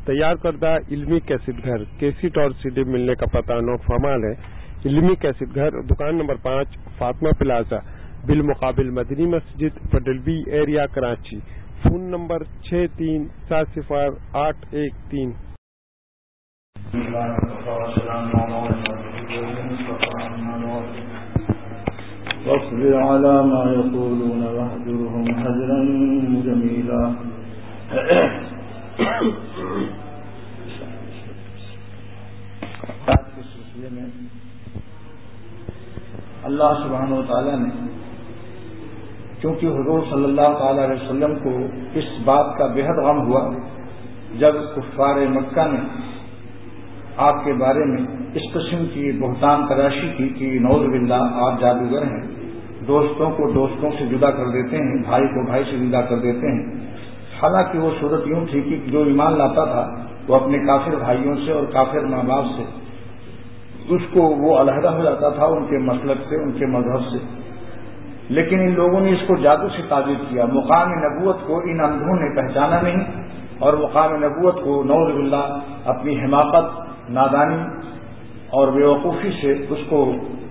تیار کردہ علمی کیسٹ گھر کیسٹ اور سی ڈی ملنے کا پتہ نو فمال ہے۔ علمی کیسٹ گھر، دکان نمبر 5، فاطمہ پلازا، بالمقابل مدنی مسجد، پڈلبی ایریا، کراچی۔ Phone number 63700813۔ واصبر على ما يقولون واهجرهم هجرا جميلا۔ آج کے سلسلے میں اللہ سبحانہ و تعالی نے چونکہ حضور صلی اللہ تعالی علیہ وسلم کو اس بات کا بےحد غم ہوا جب کفار مکہ نے آپ کے بارے میں اس قسم کی بہتان تراشی کی کہ نعوذ باللہ آپ جادوگر ہیں، دوستوں کو دوستوں سے جدا کر دیتے ہیں، بھائی کو بھائی سے جدا کر دیتے ہیں۔ حالانکہ وہ صورت یوں تھی کہ جو ایمان لاتا تھا وہ اپنے کافر بھائیوں سے اور کافر ماں باپ سے اس کو وہ علیحدہ ہو جاتا تھا، ان کے مسلک سے، ان کے مذہب سے۔ لیکن ان لوگوں نے اس کو جادو سے تعبیر کیا۔ مقام نبوت کو ان اندھوں نے پہچانا نہیں اور مقام نبوت کو نعوذ باللہ اپنی حماقت، نادانی اور بیوقوفی سے اس کو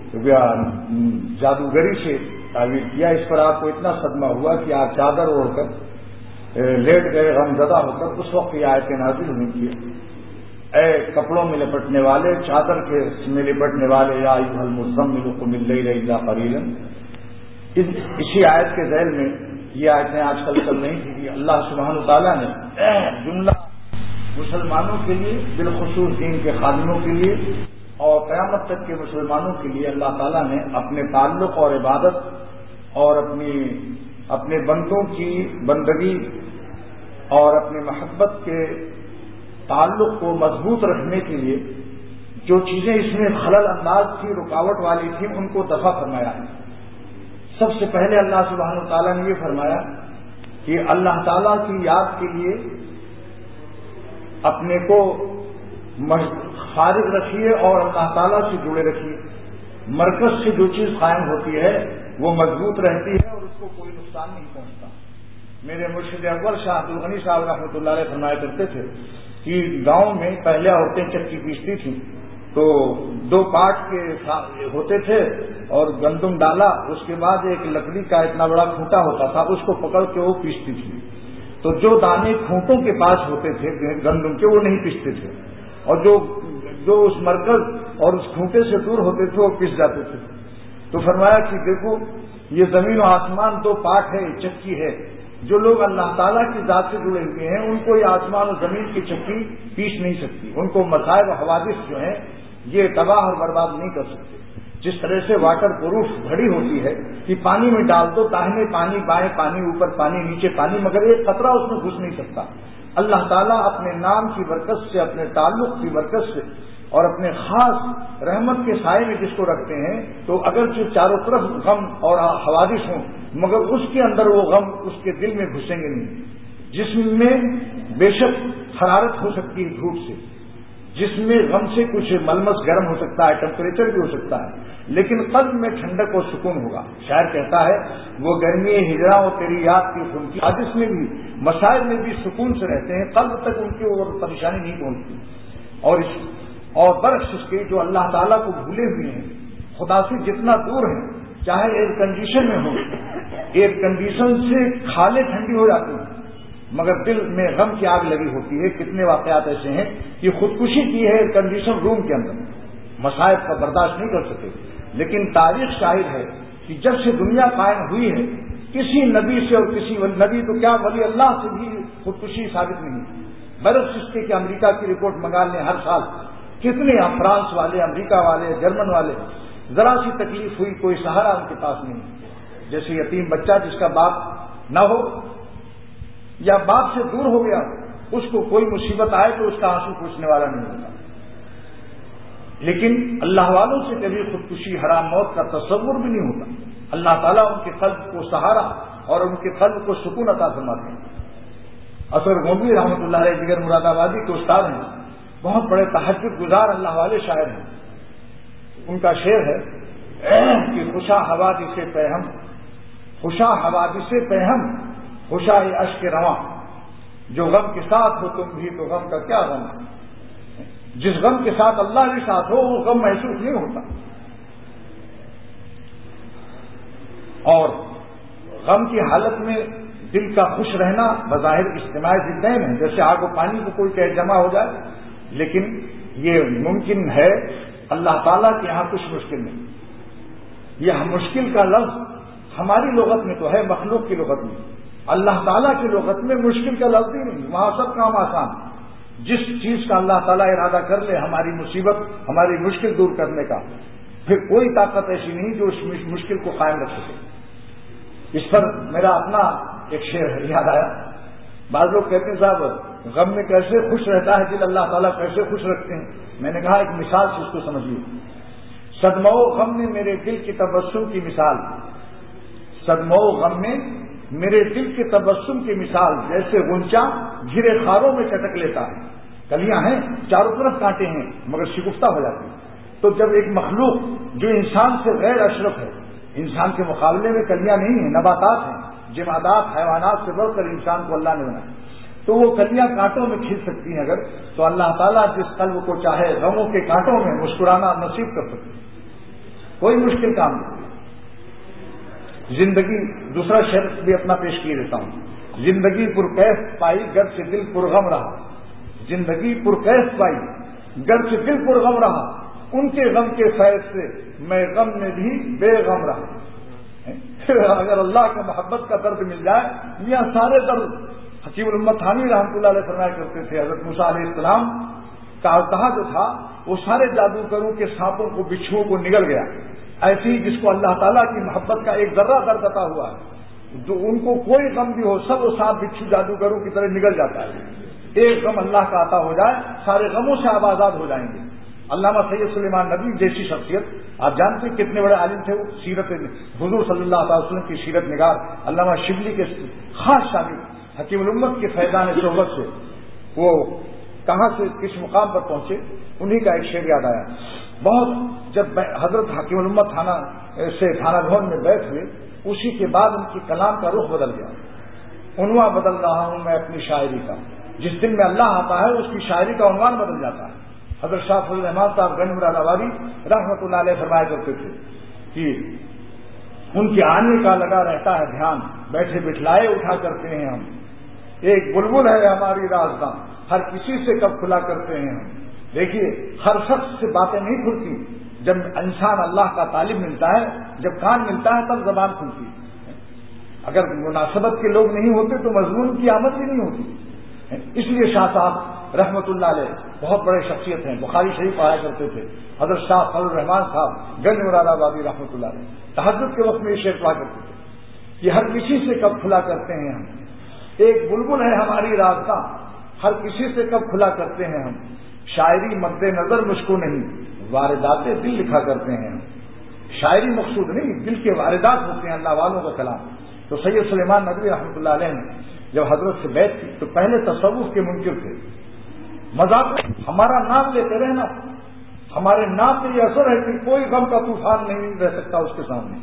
جادوگری سے تعبیر کیا۔ اس پر آپ کو اتنا صدمہ ہوا کہ آپ چادر اوڑھ کر لیٹ گئے غمزدہ ہو کر۔ اس وقت یہ آیتیں نازل ہوئی تھی، اے کپڑوں میں لپٹنے والے، چادر کے میں لپٹنے والے، یا ایھا المزمل قم اللیل الا قلیلا۔ اسی آیت کے ذیل میں یہ آیتیں آج کل چل رہی تھی کہ اللہ سبحانہ وتعالیٰ نے جملہ مسلمانوں کے لیے، بالخصوص دین کے خادموں کے لیے اور قیامت تک کے مسلمانوں کے لیے اللہ تعالیٰ نے اپنے تعلق اور عبادت اور اپنے بندوں کی بندگی اور اپنی محبت کے تعلق کو مضبوط رکھنے کے لیے جو چیزیں اس میں خلل انداز تھی، رکاوٹ والی تھی، ان کو دفع فرمایا۔ سب سے پہلے اللہ سبحانہ وتعالیٰ نے یہ فرمایا کہ اللہ تعالیٰ کی یاد کے لیے اپنے کو فارغ رکھیے اور اللہ تعالیٰ سے جڑے رکھیے۔ مرکز سے جو چیز قائم ہوتی ہے وہ مضبوط رہتی ہے اور اس کو کوئی نقصان نہیں پہنچتا۔ میرے مرشد اکبر شاہ عبد الغنی صاحب رحمۃ اللہ علیہ فرمایا کرتے تھے کہ گاؤں میں پہلے عورتیں چکی پیستی تھیں تو 2 پارٹ کے ہوتے تھے اور گندم ڈالا، اس کے بعد ایک لکڑی کا اتنا بڑا کھوٹا ہوتا تھا، اس کو پکڑ کے وہ پیستی تھی۔ تو جو دانے کھوٹوں کے پاس ہوتے تھے گندم کے وہ نہیں پیستے تھے، اور جو اس مرکز اور اس کھوٹے سے دور ہوتے تھے وہ پس جاتے تھے۔ تو فرمایا کہ دیکھو یہ زمین و آسمان 2 پارٹ ہے، چکی ہے۔ جو لوگ اللہ تعالیٰ کی ذات سے جڑے ہوئے ہیں ان کو یہ آسمان و زمین کی چکی پیس نہیں سکتی، ان کو مصائب و حوادث جو ہیں یہ تباہ اور برباد نہیں کر سکتے۔ جس طرح سے واٹر پروف گھڑی ہوتی ہے کہ پانی میں ڈال دو، داہنے پانی، بائیں پانی، اوپر پانی، نیچے پانی، مگر ایک قطرہ اس میں گھس نہیں سکتا۔ اللہ تعالیٰ اپنے نام کی برکت سے، اپنے تعلق کی برکت سے اور اپنے خاص رحمت کے سائے میں جس کو رکھتے ہیں تو اگرچہ چاروں طرف غم اور حوادث ہوں مگر اس کے اندر وہ غم اس کے دل میں گھسیں گے نہیں۔ جسم میں بے شک حرارت ہو سکتی ہے دھوپ سے، جسم میں غم سے کچھ ملمس گرم ہو سکتا ہے، ٹیمپریچر بھی ہو سکتا ہے، لیکن قلب میں ٹھنڈک اور سکون ہوگا۔ شاعر کہتا ہے وہ گرمی ہجرا اور تیری یاد کی خون کی حادث میں بھی، مسائل میں بھی سکون سے رہتے ہیں، قلب تک ان کی وہ پریشانی نہیں پہنچتی۔ اور برعکس اس کے جو اللہ تعالیٰ کو بھولے ہوئے ہیں، خدا سے جتنا دور ہیں، چاہے ایئر کنڈیشن میں ہو، ایئر کنڈیشن سے کھالیں ٹھنڈی ہو جاتی ہیں مگر دل میں غم کی آگ لگی ہوتی ہے۔ کتنے واقعات ایسے ہیں کہ خودکشی کی ہے ایئر کنڈیشن روم کے اندر، مصائب کا برداشت نہیں کر سکے۔ لیکن تاریخ شاہد ہے کہ جب سے دنیا قائم ہوئی ہے کسی نبی سے اور کسی نبی تو کیا ولی اللہ سے بھی خودکشی ثابت نہیں۔ برعکس اس کے کہ امریکہ کی رپورٹ منگا لیں، ہر سال کتنے فرانس والے، امریکہ والے، جرمن والے، ذرا سی تکلیف ہوئی کوئی سہارا ان کے پاس نہیں۔ جیسے یتیم بچہ جس کا باپ نہ ہو یا باپ سے دور ہو گیا، اس کو کوئی مصیبت آئے تو اس کا آنسو پوچھنے والا نہیں ہوتا۔ لیکن اللہ والوں سے کبھی خودکشی، حرام موت کا تصور بھی نہیں ہوتا۔ اللہ تعالیٰ ان کے قلب کو سہارا اور ان کے قلب کو سکون عطا فرماتے ہیں۔ اثر غنوی رحمۃ اللہ علیہ دیگر مراد آبادی کے استاد ہیں، بہت بڑے تہجد گزار اللہ والے شاعر ہیں۔ ان کا شعر ہے کہ خوشا حوادث پہم، خوشا حوادث پہم، خوشا اشک رواں، جو غم کے ساتھ ہو تم بھی تو غم کا کیا غم ہے؟ جس غم کے ساتھ اللہ بھی ساتھ ہو وہ غم محسوس نہیں ہوتا. اور غم کی حالت میں دل کا خوش رہنا بظاہر اجتماعی ضدین ہے، جیسے آگ و پانی کو کوئی کہے جمع ہو جائے، لیکن یہ ممکن ہے اللہ تعالیٰ کے یہاں کچھ مشکل نہیں. یہ مشکل کا لفظ ہماری لغت میں تو ہے، مخلوق کی لغت میں. اللہ تعالیٰ کی لغت میں مشکل کا لفظ ہی نہیں، وہاں سب کام آسان. جس چیز کا اللہ تعالیٰ ارادہ کر لے ہماری مصیبت ہماری مشکل دور کرنے کا، پھر کوئی طاقت ایسی نہیں جو اس مشکل کو قائم رکھ سکے. اس پر میرا اپنا ایک شعر یاد آیا. بعض لوگ کہتے ہیں صاحب غم میں کیسے خوش رہتا ہے دل، اللہ تعالیٰ کیسے خوش رکھتے ہیں. میں نے کہا ایک مثال سے اس کو سمجھیے. صدمہ و غم میں میرے دل کی تبسم کی مثال، صدمہ و غم میں میرے دل کے تبسم کی مثال جیسے غنچہ گھرے خاروں میں چٹک لیتا ہے. کلیاں ہیں چاروں طرف کانٹے ہیں مگر شگفتہ ہو جاتی ہیں. تو جب ایک مخلوق جو انسان سے غیر اشرف ہے، انسان کے مقابلے میں کلیاں نہیں ہیں، نباتات ہیں، جمادات حیوانات سے بڑھ کر انسان کو اللہ نے بنایا، تو وہ کلیاں کانٹوں میں کھل سکتی ہیں اگر تو اللہ تعالیٰ جس قلب کو چاہے غموں کے کانٹوں میں مسکرانا نصیب کر سکتے ہیں. کوئی مشکل کام نہیں. زندگی دوسرا شعر بھی اپنا پیش کیے دیتا ہوں. زندگی پرکیف پائی گر سے دل پرغم رہا، زندگی پرکیف پائی گر سے دل پرغم رہا، ان کے غم کے فیض سے میں غم میں بھی بے غم رہا. اگر اللہ کے محبت کا درد مل جائے، میاں سارے درد. حکیم الامت تھانوی رحمۃ اللہ علیہ فرمایا کرتے تھے حضرت موسیٰ علیہ السلام کا التہا جو تھا وہ سارے جادوگروں کے سانپوں کو بچھوؤں کو نگل گیا. ایسی جس کو اللہ تعالیٰ کی محبت کا ایک ذرہ درد عطا ہوا ہے، جو ان کو کوئی غم بھی ہو سب وہ سانپ بچھو جادوگروں کی طرح نگل جاتا ہے. ایک غم اللہ کا عطا ہو جائے سارے غموں سے آپ آزاد ہو جائیں گے. علامہ سید سلیمان ندوی جیسی شخصیت، آپ جانتے ہیں کتنے بڑے عالم تھے وہ، سیرت حضور صلی اللہ علیہ وسلم کی سیرت نگار علامہ شبلی کے خاص شاگرد حکیم الامت کے فیضان صحبت سے وہ کہاں سے کس مقام پر پہنچے، انہی کا ایک شعر یاد آیا. بہت جب حضرت حکیم الامت تھانہ بھون میں بیٹھ ہوئے، اسی کے بعد ان کی کلام کا رخ بدل گیا. عنوان بدل رہا ہوں میں اپنی شاعری کا. جس دن میں اللہ آتا ہے اس کی شاعری کا عنوان بدل جاتا ہے. حضرت شاہ فضل الرحمان صاحب گنج مراد آبادی رحمۃ اللہ علیہ فرمایا کرتے تھے کہ ان کے آنے کا لگا رہتا ہے دھیان، بیٹھے بٹھلائے اٹھا کرتے ہیں ہم. ایک بلبل ہے ہماری رازداں، ہر کسی سے کب کھلا کرتے ہیں ہم. دیکھیے ہر شخص سے باتیں نہیں کھلتی، جب انسان اللہ کا طالب ملتا ہے، جب کان ملتا ہے تب زبان کھلتی ہے. اگر مناسبت کے لوگ نہیں ہوتے تو مضمون کی آمد بھی نہیں ہوتی. اس لیے شاہ صاحب رحمۃ اللہ علیہ بہت بڑے شخصیت ہیں، بخاری شریف پڑھایا کرتے تھے. حضرت شاہ فضل الرحمان صاحب گنج مراد آبادی رحمۃ اللہ علیہ تہجد کے وقت میں یہ شعر پڑھا کرتے تھے کہ ہر کسی سے کب کھلا کرتے ہیں ہم. ایک بلبل ہے ہماری رازداں، ہر کسی سے کب کھلا کرتے ہیں ہم. شاعری مد نظر مجھ کو نہیں، واردات دل لکھا کرتے ہیں ہم. شاعری مقصود نہیں، دل کے واردات ہوتے ہیں اللہ والوں کا کلام. تو سید سلیمان ندوی رحمۃ اللہ علیہ نے جب حضرت سے بیعت کی تو پہلے تصوف کے منکر تھے. مذاق ہمارا نام لیتے رہنا، ہمارے نام پہ یہ اثر ہے کہ کوئی غم کا طوفان نہیں رہ سکتا اس کے سامنے.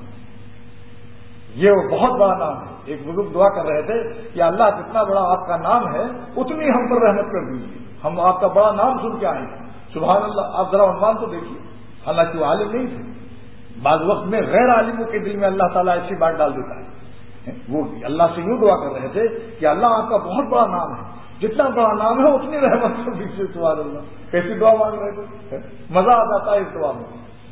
یہ وہ بہت بڑا نام ہے. ایک بزرگ دعا کر رہے تھے کہ اللہ جتنا بڑا آپ کا نام ہے اتنی ہم پر رحمت کر دیجیے. ہم آپ کا بڑا نام سن کے آئے ہیں. سبحان اللہ. آپ ذرا عنوان تو دیکھیے. حالانکہ وہ عالم نہیں تھے. بعض وقت میں غیر عالموں کے دل میں اللہ تعالیٰ ایسی بات ڈال دیتا ہے. وہ اللہ سے یوں دعا کر رہے تھے کہ اللہ آپ کا بہت بڑا نام ہے، جتنا بڑا نام ہے اتنی رحمت کر دیجیے. سبحان اللہ. کیسی دعا مانگ رہے تھے، مزہ آ جاتا ہے اس دعا میں.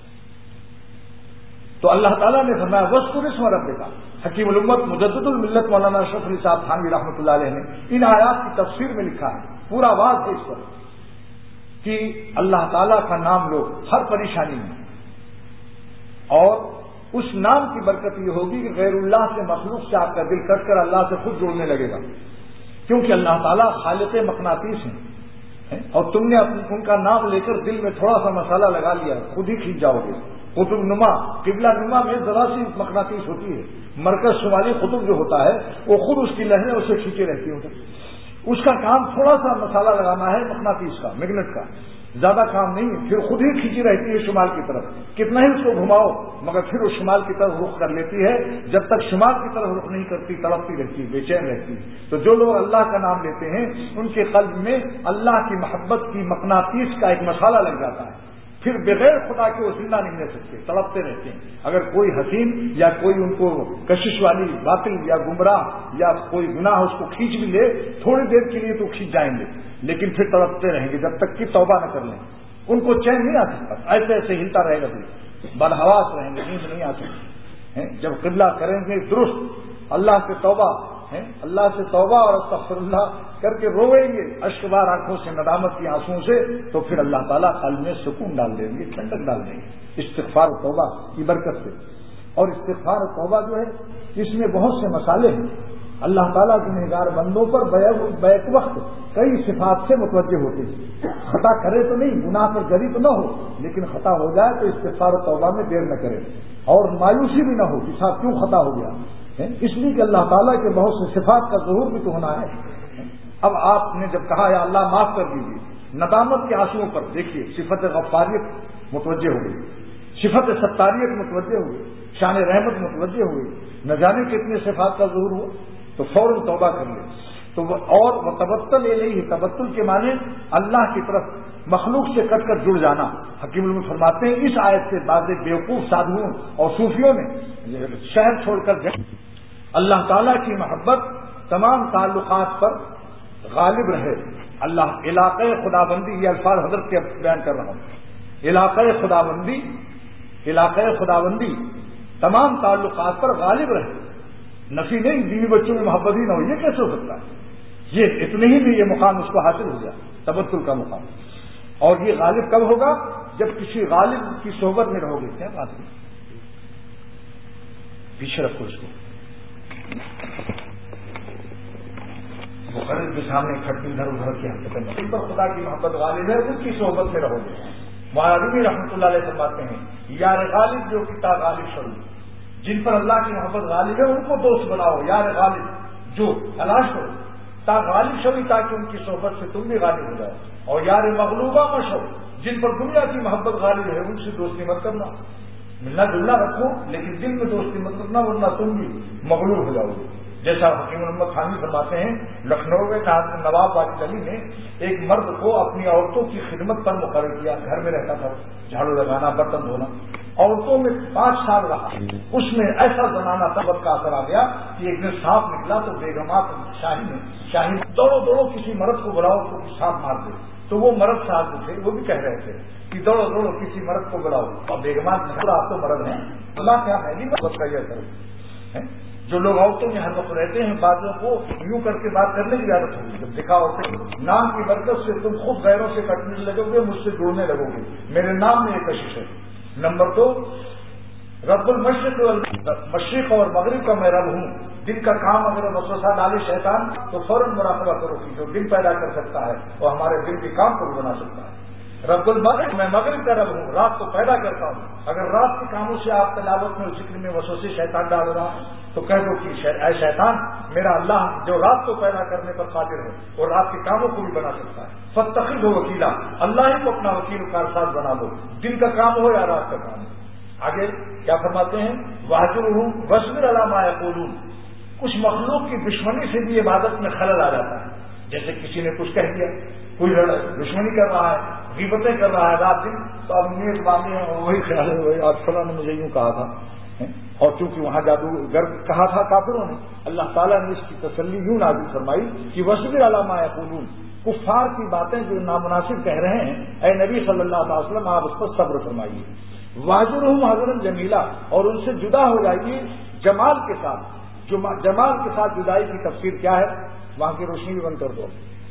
تو اللہ تعالیٰ نے فرمایا وذکر اسم ربک. حکیم الامت مجدد الملت مولانا اشرف علی صاحب تھانوی رحمۃ اللہ علیہ نے ان آیات کی تفسیر میں لکھا ہے، پورا واضح ہے اس پر کہ اللہ تعالیٰ کا نام لو ہر پریشانی میں. اور اس نام کی برکت یہ ہوگی کہ غیر اللہ سے مخلوق سے آپ کا دل کٹ کر اللہ سے خود جوڑنے لگے گا، کیونکہ اللہ تعالیٰ خالق مقناطیس ہیں. اور تم نے ان کا نام لے کر دل میں تھوڑا سا مسالہ لگا لیا، خود ہی کھینچ جاؤ گے. قطب نما قبلہ نما میں ذرا سی مقناطیس ہوتی ہے. مرکز شمالی قطب جو ہوتا ہے وہ خود اس کی لہریں اسے کھینچے رہتی ہوتی. اس کا کام تھوڑا سا مسالہ لگانا ہے مقناطیس کا، میگنیٹ کا. زیادہ کام نہیں ہے، پھر خود ہی کھینچی رہتی ہے شمال کی طرف، کتنا ہی اس کو گھماؤ مگر پھر وہ شمال کی طرف رخ کر لیتی ہے، جب تک شمال کی طرف رخ نہیں کرتی تڑپتی رہتی ہے، بے چین رہتی ہے۔ تو جو لوگ اللہ کا نام لیتے ہیں ان کے قلب میں اللہ کی محبت کی مقناطیس کا ایک مسالہ لگ جاتا ہے، پھر بغیر خدا کے وہ زندہ نہیں رہ سکتے، تڑپتے رہتے ہیں۔ اگر کوئی حسین یا کوئی ان کو کشش والی باطل یا گمراہ یا کوئی گناہ اس کو کھینچ بھی لے تھوڑی دیر کے لیے تو کھینچ جائیں گے، لیکن پھر تڑپتے رہیں گے جب تک کہ توبہ نہ کر لیں، ان کو چین نہیں آ سکتا، ایسے ایسے ہلتا رہے گا، بدحواس رہیں گے، نیند نہیں آ سکتی۔ جب قبلہ کریں گے درست، اللہ سے توبہ اللہ سے توبہ اور استغفر اللہ کر کے روئیں گے اشکبار آنکھوں سے، ندامت کی آنسوؤں سے، تو پھر اللہ تعالیٰ قلب میں سکون ڈال دیں گے، ٹھنڈک ڈال دیں گے استغفار و توبہ کی برکت سے۔ اور استغفار و توبہ جو ہے اس میں بہت سے مسالے ہیں، اللہ تعالیٰ گنہگار بندوں پر بیک وقت کئی صفات سے متوجہ ہوتے ہیں، خطا کرے تو نہیں، گناہ پر جری تو نہ ہو، لیکن خطا ہو جائے تو استغفار و توبہ میں دیر نہ کرے، اور مایوسی بھی نہ ہو کہ صاحب کیوں خطا ہو گیا، اس لیے کہ اللہ تعالیٰ کے بہت سے صفات کا ظہور بھی تو ہونا ہے۔ اب آپ نے جب کہا یا اللہ معاف کر دیجیے، ندامت کے آنسوؤں پر دیکھیے صفت غفاریت متوجہ ہو گئی، صفت ستاریت متوجہ ہو گئی، شان رحمت متوجہ ہو گئی، نہ جانے کتنے صفات کا ظہور ہوا، تو فوراً توبہ کر لے۔ تو اور تبتل الیہ، تبتل کے معنی اللہ کی طرف مخلوق سے کٹ کر جڑ جانا۔ حکیم علم فرماتے ہیں اس آیت سے بعض بیوقوف سادھوؤں اور صوفیوں نے شہر چھوڑ کر گئے۔ اللہ تعالیٰ کی محبت تمام تعلقات پر غالب رہے۔ اللہ علاقۂ خدابندی، یہ الفاظ حضرت کے بیان کر رہا ہوں، علاقۂ خدابندی تمام تعلقات پر غالب رہے، نفی نہیں، بیوی بچوں میں محبت ہی نہ ہو، یہ کیسے ہو سکتا ہے؟ یہ اتنے ہی میں یہ مقام اس کو حاصل ہو گیا، تبتل کا مقام۔ اور یہ غالب کب ہوگا؟ جب کسی غالب کی صحبت میں رہو گے۔ کیا بات ہے، پیچھے رکھو اس کو، مقرر کے سامنے کھڑکی ادھر ادھر کی حرکتیں، ان پر خدا کی محبت غالب ہے، ان کی صحبت میں رہو گے۔ مولانا رحمۃ اللہ علیہ فرماتے ہیں یار غالب جو کتا غالب شروع، جن پر اللہ کی محبت غالب ہے ان کو دوست بناؤ، یار غالب جو تلاش کرو تا غالب شوی، تاکہ ان کی صحبت سے تم بھی غالب ہو جاؤ، اور یار مغلوبہ مشو، جن پر دنیا کی محبت غالب ہے ان سے دوستی مت کرنا، ملنا جلنا رکھو لیکن دل میں دوستی مت کرنا، ورنہ تم بھی مغلوب ہو جاؤ گے۔ جیسا حکیم محمد خانی فرماتے ہیں لکھنؤ میں نواب والی گلی میں ایک مرد کو اپنی عورتوں کی خدمت پر مقرر کیا، گھر میں رہتا تھا، جھاڑو لگانا، برتن دھونا، عورتوں میں 5 سال رہا، اس میں ایسا زمانہ طبق کا اثر آ گیا کہ ایک دن سانپ نکلا تو بیگمات شاہی دوڑو کسی مرد کو بلاؤ تو سانپ مار دے، تو وہ مرد صاحب جو تھے وہ بھی کہہ رہے تھے کہ دوڑو کسی مرد کو بلاؤ، اور بیگمات آپ تو مرد ہیں، اللہ کیا ہے نہیں محبت کا یہ کرو۔ جو لوگ عورتوں میں ہر وقت رہتے ہیں بعضوں کو یوں کر کے بات کرنے کی عادت ہوگی، جب دکھا ہوتے نام کی برکت سے تم خود غیروں سے کٹنے لگو گے، مجھ سے جڑنے لگو گے، میرے نام میں یہ کشش ہے۔ نمبر 2، رب مشرق اور مغرب کا میں رب ہوں، دن کا کام اگر وسوسہ ڈالے شیطان تو فوراً مراقبہ کرو کہ جو دن پیدا کر سکتا ہے وہ ہمارے دل کے کام کو بھی بنا سکتا ہے۔ رب المغرب، میں مغرب کا رب ہوں، رات کو پیدا کرتا ہوں، اگر رات کے کاموں سے آپ تلاوت میں ذکر میں وسوسے شیطان ڈال رہا ہوں تو کہہ دو کہ اے شیطان، میرا اللہ جو رات کو پیدا کرنے پر قادر ہے اور رات کے کاموں کو بھی بنا سکتا ہے، فاتخذ ہو وکیلا، اللہ ہی کو اپنا وکیل و کارساز بنا دو، دن کا کام ہو یا رات کا کام ہو۔ آگے کیا فرماتے ہیں، واجرہم واصبر علی ما یقولون، کچھ مخلوق کی دشمنی سے بھی عبادت میں خلل آ جاتا ہے، جیسے کسی نے کچھ کہہ دیا، کوئی دشمنی کر رہا ہے، غیبتیں کر رہا ہے رات دن، تو اب نیک باتیں وہی خیال ہے وہی آج فلاں نے مجھے یوں کہا تھا، اور چونکہ وہاں جادوگر کہا تھا کافروں نے، اللہ تعالیٰ نے اس کی تسلی یوں نازل فرمائی کہ واصبر علی ما یقولون، کفار کی باتیں جو نامناسب کہہ رہے ہیں اے نبی صلی اللہ علیہ وسلم آپ اس پر صبر فرمائیے، واجرہم حضرا جمیلا، اور ان سے جدا ہو جائیے جمال کے ساتھ۔ جمال کے ساتھ جدائی کی تفسیر کیا ہے، وہاں کی روشنی بھی بند کر دو۔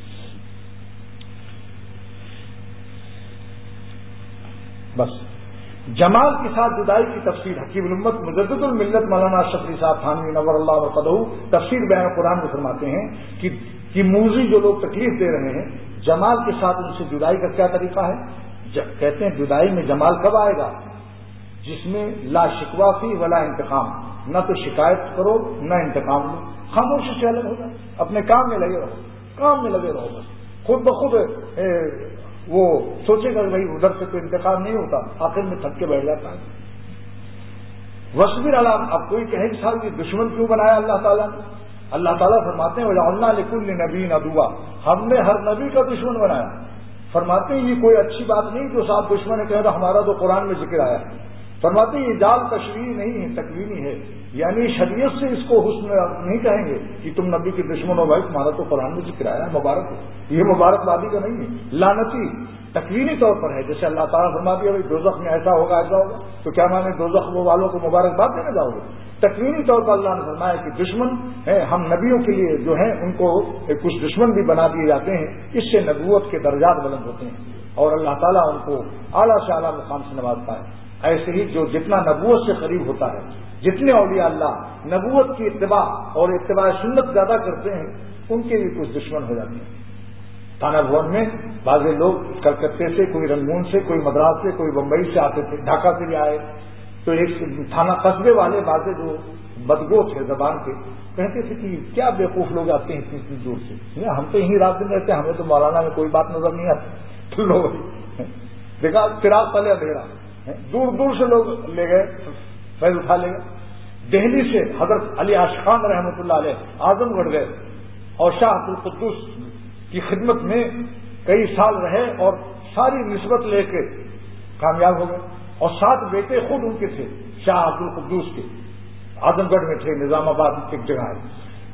بس جمال کے ساتھ جدائی کی تفسیر حکیم الامت مجدد الملت مولانا اشرف علی صاحب تھانوی نور اللہ وقدہ تفسیر بیان قرآن میں فرماتے ہیں کہ موذی جو لوگ تکلیف دے رہے ہیں جمال کے ساتھ ان سے جدائی کا کیا طریقہ ہے؟ کہتے ہیں جدائی میں جمال کب آئے گا؟ جس میں لا شکوہ فی ولا انتقام، نہ تو شکایت کرو نہ انتقام لو، خاموشی سے الگ ہو جائے، اپنے کام میں لگے رہو، بس خود بخود وہ سوچے گا کہ بھائی ادھر سے تو انتقام نہیں ہوتا، آخر میں تھک کے بیٹھ جاتا ہے۔ وصبر علی، اب کوئی کہے کہ صاحب یہ دشمن کیوں بنایا اللہ تعالیٰ نے؟ اللہ تعالیٰ فرماتے ہیں وَجَعَلْنَا لِكُلِّ نَبِيٍّ عَدُوًّا، ہم نے ہر نبی کا دشمن بنایا۔ فرماتے ہیں یہ کوئی اچھی بات نہیں جو صاحب دشمن ہے کہہ رہا ہمارا تو قرآن میں ذکر آیا ہے۔ فرماتے ہیں یہ جال تشریعی نہیں ہے، تکوینی ہے، یعنی شریعت سے اس کو حسن نہیں کہیں گے کہ تم نبی کے دشمن ہو، بھائی تمہارا تو قرآن میں ذکر آیا ہے، مبارک ہو۔ یہ مبارکبادی کا نہیں ہے، لعنتی تکوینی طور پر ہے۔ جیسے اللہ تعالیٰ فرما دیا بھائی دوزخ میں ایسا ہوگا ایسا ہوگا، تو کیا مانے دوزخ والوں کو مبارکباد دینے جاؤ گے؟ تکوینی طور پر اللہ نے فرمایا کہ دشمن ہے، ہم نبیوں کے لیے جو ہیں ان کو کچھ دشمن بھی بنا دیے جاتے ہیں، اس سے نبوت کے درجات بلند ہوتے ہیں اور اللہ تعالیٰ ان کو اعلیٰ سے اعلیٰ مقام سے نوازتا ہے۔ ایسے ہی جو جتنا نبوت سے قریب ہوتا ہے، جتنے اولیاء اللہ نبوت کی اتباع اور اتباع سنت زیادہ کرتے ہیں، ان کے بھی کچھ دشمن ہو جاتے ہیں۔ تھانہ بھون میں بعض لوگ کلکتے سے، کوئی رنگون سے، کوئی مدراس سے، کوئی بمبئی سے آتے تھے، ڈھاکہ سے بھی آئے، تو ایک تھانہ قصبے والے بعض جو بدگو تھے زبان کے کہتے تھے کہ کیا بیوقوف لوگ آتے ہیں اتنی دور سے، ہم تو یہیں رات دن رہتے ہیں، ہمیں تو مولانا میں کوئی بات نظر نہیں آتی۔ تو لوگ دیکھا چراغ تلے اندھیرا، دور دور سے لوگ لے گئے، فیض اٹھا لے گئے۔ دہلی سے حضرت علی عاشقان رحمۃ اللہ علیہ اعظم گڑھ گئے اور شاہ عبد القدوس کی خدمت میں کئی سال رہے اور ساری نسبت لے کے کامیاب ہو گئے، اور 7 بیٹے خود ان کے تھے شاہ عبد القدوس کے، اعظم گڑھ میں تھے، نظام آباد ایک جگہ ہے،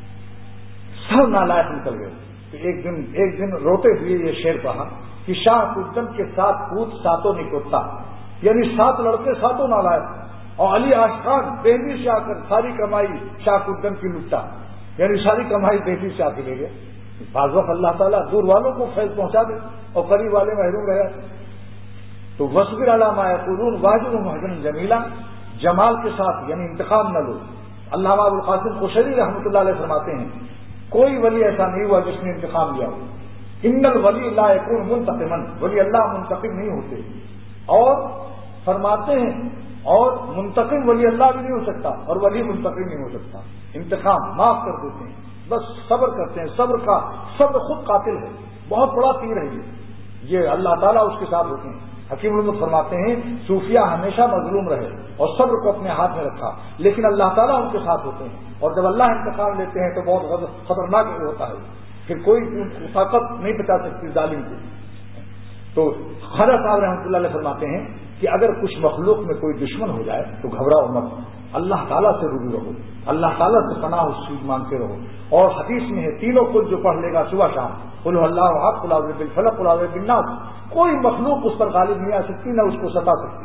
سب نالائق نکل گئے۔ تو ایک دن روتے ہوئے یہ شعر کہا کہ شاہ قدم کے 7 پوت 7 نکوتا، یعنی 7 لڑکے 7 نالائق، اور علی عاشقان دہلی سے آ کر ساری کمائی شاہ قدم کی لٹا، یعنی ساری کمائی دہلی سے آ کے لے گئے۔ بعض وقت اللہ تعالیٰ دور والوں کو فیض پہنچا دے اور قریب والے محروم رہ جاتے۔ تو وصبر علی ما یقولون واجرهم حجرا جمیلا، جمال کے ساتھ یعنی انتقام نہ لو۔ علامہ ابوالقاسم قشیری رحمۃ اللہ علیہ فرماتے ہیں کوئی ولی ایسا نہیں ہوا جس نے انتقام لیا ہو۔ ان الولی لا یکون منتقما، ولی اللہ منتقم نہیں ہوتے، اور فرماتے ہیں اور منتقم ولی اللہ بھی نہیں ہو سکتا اور ولی منتقم نہیں ہو سکتا، انتقام معاف کر دیتے ہیں، بس صبر کرتے ہیں۔ صبر خود قاتل ہے، بہت بڑا تیر ہے یہ اللہ تعالیٰ اس کے ساتھ ہوتے ہیں۔ حکیم علوم فرماتے ہیں صوفیہ ہمیشہ مظلوم رہے اور صبر کو اپنے ہاتھ میں رکھا، لیکن اللہ تعالیٰ ان کے ساتھ ہوتے ہیں، اور جب اللہ انتقام لیتے ہیں تو بہت خطرناک ہوتا ہے، پھر کوئی طاقت نہیں بچا سکتی ظالم کو۔ تو خواجہ صاحب رحمۃ اللہ علیہ فرماتے ہیں کہ اگر کچھ مخلوق میں کوئی دشمن ہو جائے تو گھبراؤ مت، اللہ تعالیٰ سے رجوع رہو، اللہ تعالیٰ سے پناہ اس مانگتے رہو، اور حدیث میں ہے تینوں کل جو پڑھ لے گا صبح شام، قل هو اللہ احد، قل اعوذ بالفلق، قل اعوذ بالناس، کوئی مخلوق اس پر غالب نہیں آ سکتی، نہ اس کو ستا سکتی۔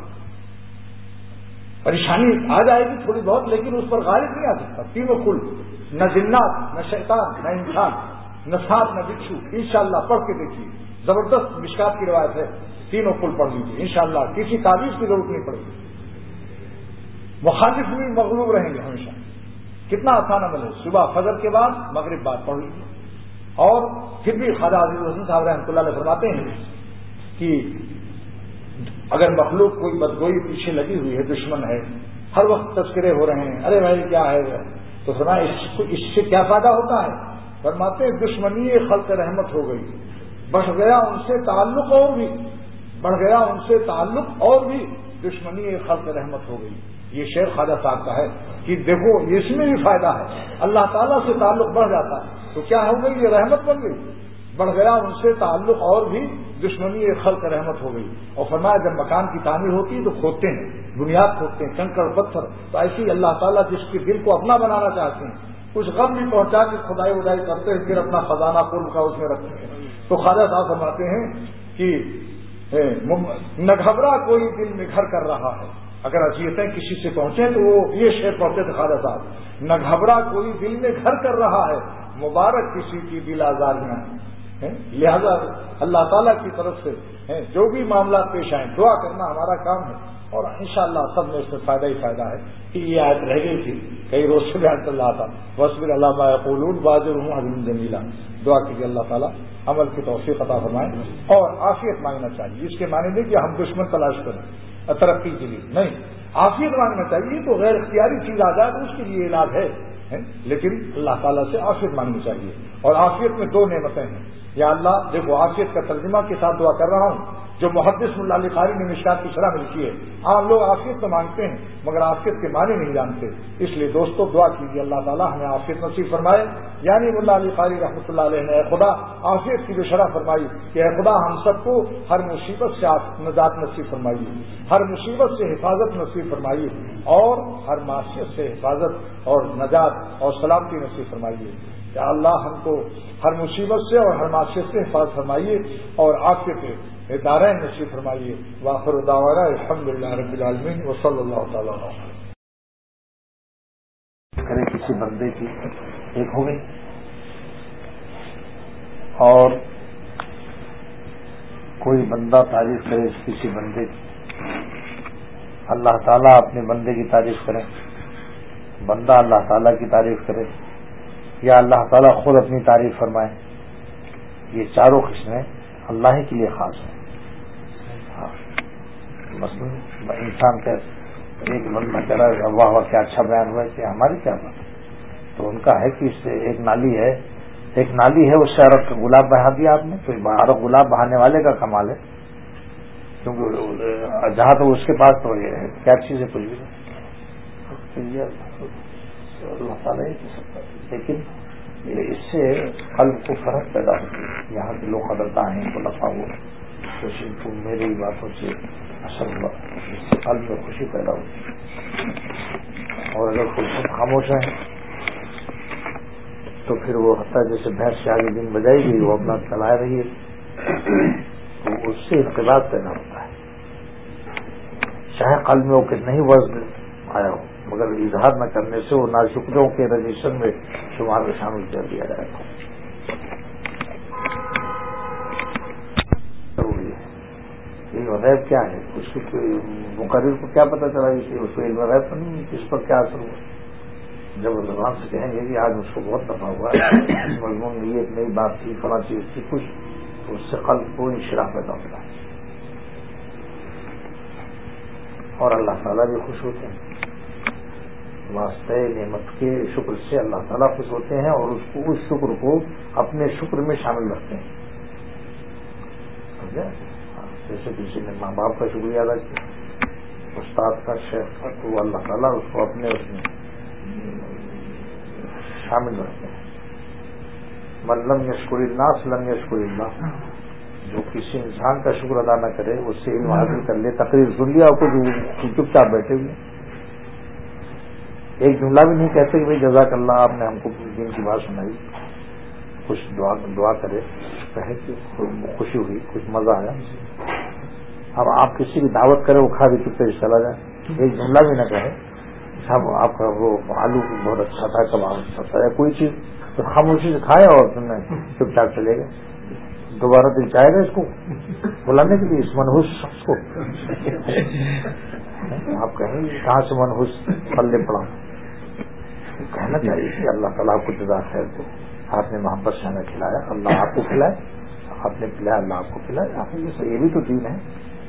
پریشانی آ جائے گی تھوڑی بہت، لیکن اس پر غالب نہیں آ سکتا۔ تینوں کل، نہ جنات، نہ شیطان، نہ انسان، نہ سانپ، نہ بچھو۔ انشاءاللہ پڑھ کے دیکھیے، زبردست مشکات کی روایت ہے، تینوں کل پڑھ لیجیے انشاءاللہ، کسی تعویذ کی ضرورت نہیں پڑے گی۔ مخالف بھی مغلوب رہیں گے ہمیشہ۔ کتنا آسان عمل ہے، صبح فجر کے بعد مغرب بعد پڑھ لیجیے۔ اور پھر بھی خواجہ عزیز الحسن صاحب رحمۃ اللہ علیہ فرماتے ہیں کہ اگر مخلوق کوئی بدگوئی پیچھے لگی ہوئی ہے، دشمن ہے، ہر وقت تذکرے ہو رہے ہیں، ارے بھائی کیا ہے، تو فرمایا اس سے کیا فائدہ ہوتا ہے؟ فرماتے ہیں دشمنی خلق رحمت ہو گئی، بڑھ گیا ان سے تعلق، اور بھی بڑھ گیا ان سے تعلق، اور بھی دشمنی خلق رحمت ہو گئی۔ یہ شعر خواجہ صاحب کا ہے کہ دیکھو اس میں بھی فائدہ ہے، اللہ تعالیٰ سے تعلق بڑھ جاتا ہے تو کیا ہو گئی، یہ رحمت بن گئی، بڑھ گیا ان سے تعلق، اور بھی دشمنی خلق رحمت ہو گئی۔ اور فرمایا جب مکان کی تعمیر ہوتی ہے تو کھودتے ہیں، بنیاد کھودتے ہیں، کنکر پتھر، تو ایسے ہی اللہ تعالیٰ جس کے دل کو اپنا بنانا چاہتے ہیں، کچھ غم بھی پہنچا کے کھدائی ودائی کرتے ہیں، پھر اپنا خزانہ قرب کا اس میں رکھتے ہیں۔ تو خواجہ صاحب فرماتے ہیں کہ نہ گھبرا کوئی دل میں گھر کر رہا ہے، اگر اذیتیں کسی سے پہنچیں تو وہ یہ شعر پڑھتے تھے خواجہ صاحب، نہ گھبرا کوئی دل میں گھر کر رہا ہے، مبارک کسی کی دل آزاریاں ہیں۔ لہذا اللہ تعالیٰ کی طرف سے جو بھی معاملات پیش آئیں، دعا کرنا ہمارا کام ہے، اور انشاءاللہ سب میں اس سے فائدہ ہی فائدہ ہے کہ یہ آیت رہ گئی تھی، کئی روز سے بیان چل رہا تھا، وَاصْبِرْ عَلَىٰ مَا يَقُولُونَ وَاجِرْهُمْ أَجْرًا جَمِيلًا۔ دعا کیجیے اللہ تعالیٰ عمل کی توفیق عطا فرمائے، اور عافیت مانگنا چاہیے۔ اس کے معنی نہیں کہ ہم دشمن تلاش کریں ترقی کے لیے، نہیں، عافیت مانگنا چاہیے۔ تو غیر اختیاری چیز آ جائے تو اس کے لیے علاج ہے لیکن اللہ تعالیٰ سے عافیت مانگنی چاہیے. اور عافیت میں 2 نعمتیں ہیں. یا اللہ دیکھو عافیت کا ترجمہ کے ساتھ دعا کر رہا ہوں جو محدث ملا علی قاری نے مشکات کی شرح میں لکھی ہے. عام لوگ عافیت تو مانگتے ہیں مگر عافیت کے معنی نہیں جانتے. اس لیے دوستو دعا کیجیے اللہ تعالیٰ ہمیں عافیت نصیب فرمائے. یعنی ملا علی قاری رحمۃ اللہ علیہ نے اے خدا عافیت کی جو شرح فرمائی کہ اے خدا ہم سب کو ہر مصیبت سے نجات نصیب فرمائیے, ہر مصیبت سے حفاظت نصیب فرمائیے, اور ہر معصیت سے حفاظت اور نجات اور سلامتی نصیب فرمائیے. کہ اللہ ہم کو ہر مصیبت سے اور ہر معصیت سے حفاظت فرمائیے اور عافیت دارین نصیب فرمائیے. وآخر دعوانا الحمدللہ رب العالمین وصلی اللہ تعالی علیہ. کرے کسی بندے کی ایک ہو گئی, اور کوئی بندہ تعریف کرے کسی بندے کی, اللہ تعالیٰ اپنے بندے کی تعریف کرے, بندہ اللہ تعالیٰ کی تعریف کرے, یا اللہ تعالیٰ خود اپنی تعریف فرمائے. یہ چاروں قسمیں اللہ ہی کے لیے خاص ہیں. مثلا انسان کا ایک بندہ کہہ رہا ہے واہ واہ کیا اچھا بیان ہوا ہے, کہ ہماری کیا بات, تو ان کا ہے کہ اس سے ایک نالی ہے اس سے عرب کا گلاب بہا دیا آپ نے, تو عرب گلاب بہانے والے کا کمال ہے, کیونکہ جہاں تو اس کے پاس تو یہ ہے کیا چیز ہے کچھ بھی اللہ تعالیٰ ہی کر سکتا ہے. لیکن اس سے قلب کو فرق پیدا ہوتی ہے. یہاں کے لوگ قدردان ہیں, ان کو نفع ہو تو ان کو میری باتوں سے اثر ہوا, اس سے قلب میں خوشی پیدا ہوتی ہے. اور اگر کوئی خاموش ہے تو پھر وہ حتیٰ جیسے بھینس سے آگے دن بجائی گئی وہ اپنا چلائے رہی ہے, تو اس سے انقلاب پیدا ہوتا ہے. چاہے قلب میں وہ کتنا ہی وزن آیا ہو, مگر اظہار نہ کرنے سے وہ ناشکروں کے رجسٹر میں شمار میں شامل کر دیا جائے گا. ضروری ہے. علم غیب کیا ہے, اس کی کوئی مقرر کو کیا پتا چلا کہ اس کو علم غیب تو نہیں, اس پر کیا اثر ہوا. جب وہ زبان سے کہیں گے کہ آج اس کو بہت دفعہ ہوا اس مضمون میں یہ ایک نئی بات تھی فلاں چیز تھی کچھ, تو اس سے قلب کو انشراح پیدا ہوتا ہے. اور اللہ تعالیٰ بھی خوش ہوتے ہیں. واسطے نعمت کے شکر سے اللہ تعالیٰ خوش ہوتے ہیں اور اس شکر کو اپنے شکر میں شامل رکھتے ہیں. سمجھا, جیسے کسی نے ماں باپ کا شکریہ ادا کیا, استاد کا, شیخ کا, تو اللہ تعالیٰ اس کو اپنے اس میں شامل رکھتے ہیں. من لم یشکر الناس لم یشکر اللہ, جو کسی انسان کا شکر ادا نہ کرے اس سے علم حاصل کر لے, تقریر سن لیا اور کچھ چپ چاپ بیٹھے ہوئے, ایک جملہ بھی نہیں کہتے کہ بھائی جزاک اللہ آپ نے ہم کو دین کی بات سنائی, کچھ دعا کرے, کہے کہ خوشی ہوئی, کچھ مزہ آیا. اب آپ کسی کی دعوت کرے وہ کھا بھی چپے سے چلا جائے, ایک جملہ بھی نہ کہے صاحب آپ کا وہ آلو بہت اچھا تھا, کباب اچھا تھا, یا کوئی چیز, تو خاموشی سے کھائے اور چپ چاپ چلے گئے. دوبارہ دل چاہے گا اس کو بلانے کے لیے, اس منحوس شخص کو آپ کہیں کہاں سے منحوس پلے پڑا. کہنا چاہیے کہ اللہ تعالیٰ آپ کو جزا خیر دے, آپ نے محبت سے ہمیں کھلایا, اللہ آپ کو کھلائے, آپ نے پلایا اللہ آپ کو کھلائے. آخر یہ بھی تو دین ہے.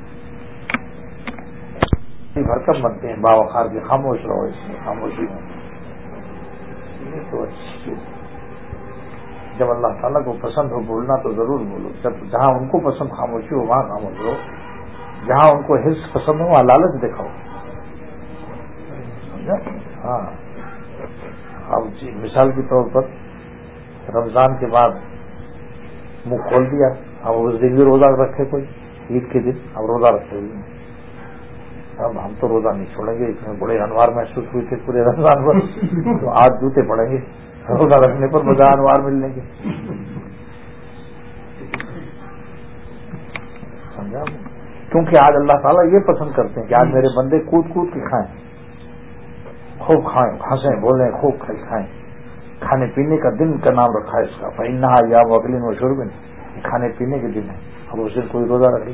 برکت بنتے ہیں باوقار کے, خاموش رہو, اس میں خاموشی میں یہ تو اچھی چیز. جب اللہ تعالیٰ کو پسند ہو بولنا تو ضرور بولو, جب جہاں ان کو پسند خاموشی ہو وہاں خاموش رہو, جہاں ان کو حرص پسند ہو وہاں لالچ دکھاؤ. سمجھا. ہاں, اب مثال کے طور پر رمضان کے بعد منہ کھول دیا, اب اس دن بھی روزہ رکھے, کوئی عید کے دن اب روزہ رکھے ہوئے, اب ہم تو روزہ نہیں چھوڑیں گے, اس میں بڑے انوار محسوس ہوئے تھے پورے رمضان پر, تو آج جوتے پڑیں گے روزہ رکھنے پر, مزہ انوار ملنے کے. سمجھا. کیونکہ آج اللہ تعالیٰ یہ پسند کرتے ہیں کہ آج میرے بندے کود کود کے کھائیں, خوب کھائیں, ہنسیں, بولیں, خوب کھائیں. کھانے پینے کا دن کا نام رکھا ہے اس کا, فإنها أيام أكل وشرب, کھانے پینے کے دن ہے. اب اس دن کوئی روزہ رکھے,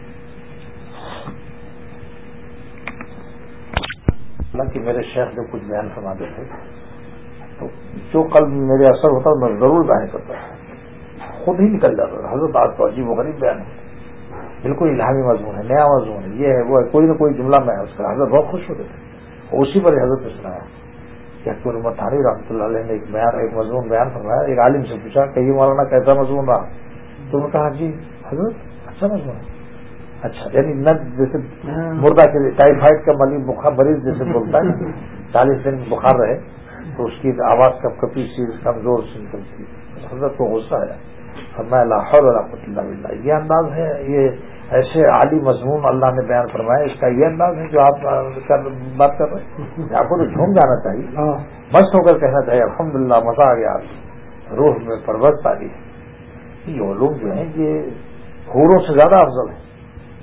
کہ میرے شیخ جو کچھ بیان فرماتے تھے تو جو قلب میرے اثر ہوتا میں ضرور بیان کرتا تھا, خود ہی نکل جاتا تھا. حضرت آج تو عجیب و غریب بیان ہے, بالکل الہامی مضمون ہے, نیا مضمون ہے, یہ ہے وہ ہے, کوئی نہ کوئی جملہ میں اس کا. حضرت بہت خوش ہوتے تھے, اسی پر حضرت نے سنایا. کہ حکیم المتحری رحمۃ اللہ علیہ نے ایک مضمون بیان فرمایا. ایک عالم سے پوچھا کہ یہ مولانا کیسا مضمون رہا؟ تو انہوں نے کہا جی حضرت اچھا مضمون ہے. اچھا یعنی نہ جیسے مردہ کے ٹائیفائڈ کا مریض جیسے بولتا ہے 40 دن بخار رہے تو اس کی آواز کپ کپی سی کمزور سی نکلتی. حضرت کو غصہ آیا. فرمایا لا حول ولا قوت الا باللہ. یہ انداز ہے، یہ ایسے عالی مضمون اللہ نے بیان فرمایا، اس کا یہ انداز ہے جو آپ بات کر رہے ہیں. آپ کو تو جھوم جانا چاہیے، مست ہو کر کہنا چاہیے الحمدللہ مزہ آ گیا، روح میں پرورت آ گئی. یہ علوم جو ہیں یہ حوروں سے زیادہ افضل ہیں.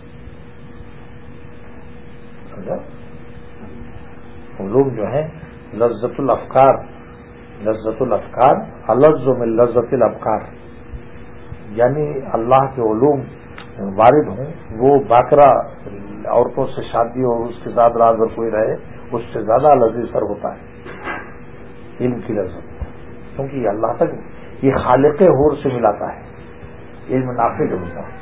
علوم جو ہیں لذت الافکار الذ من لذت الافکار، یعنی اللہ کے علوم وارد ہوں وہ باقرہ عورتوں سے شادی اور اس کے ساتھ رات بھر کوئی رہے اس سے زیادہ لذیذ تر ہوتا ہے علم کی لذت، کیونکہ یہ اللہ تک یہ خالق حور سے ملاتا ہے. علم نافع جو ہوتا ہے.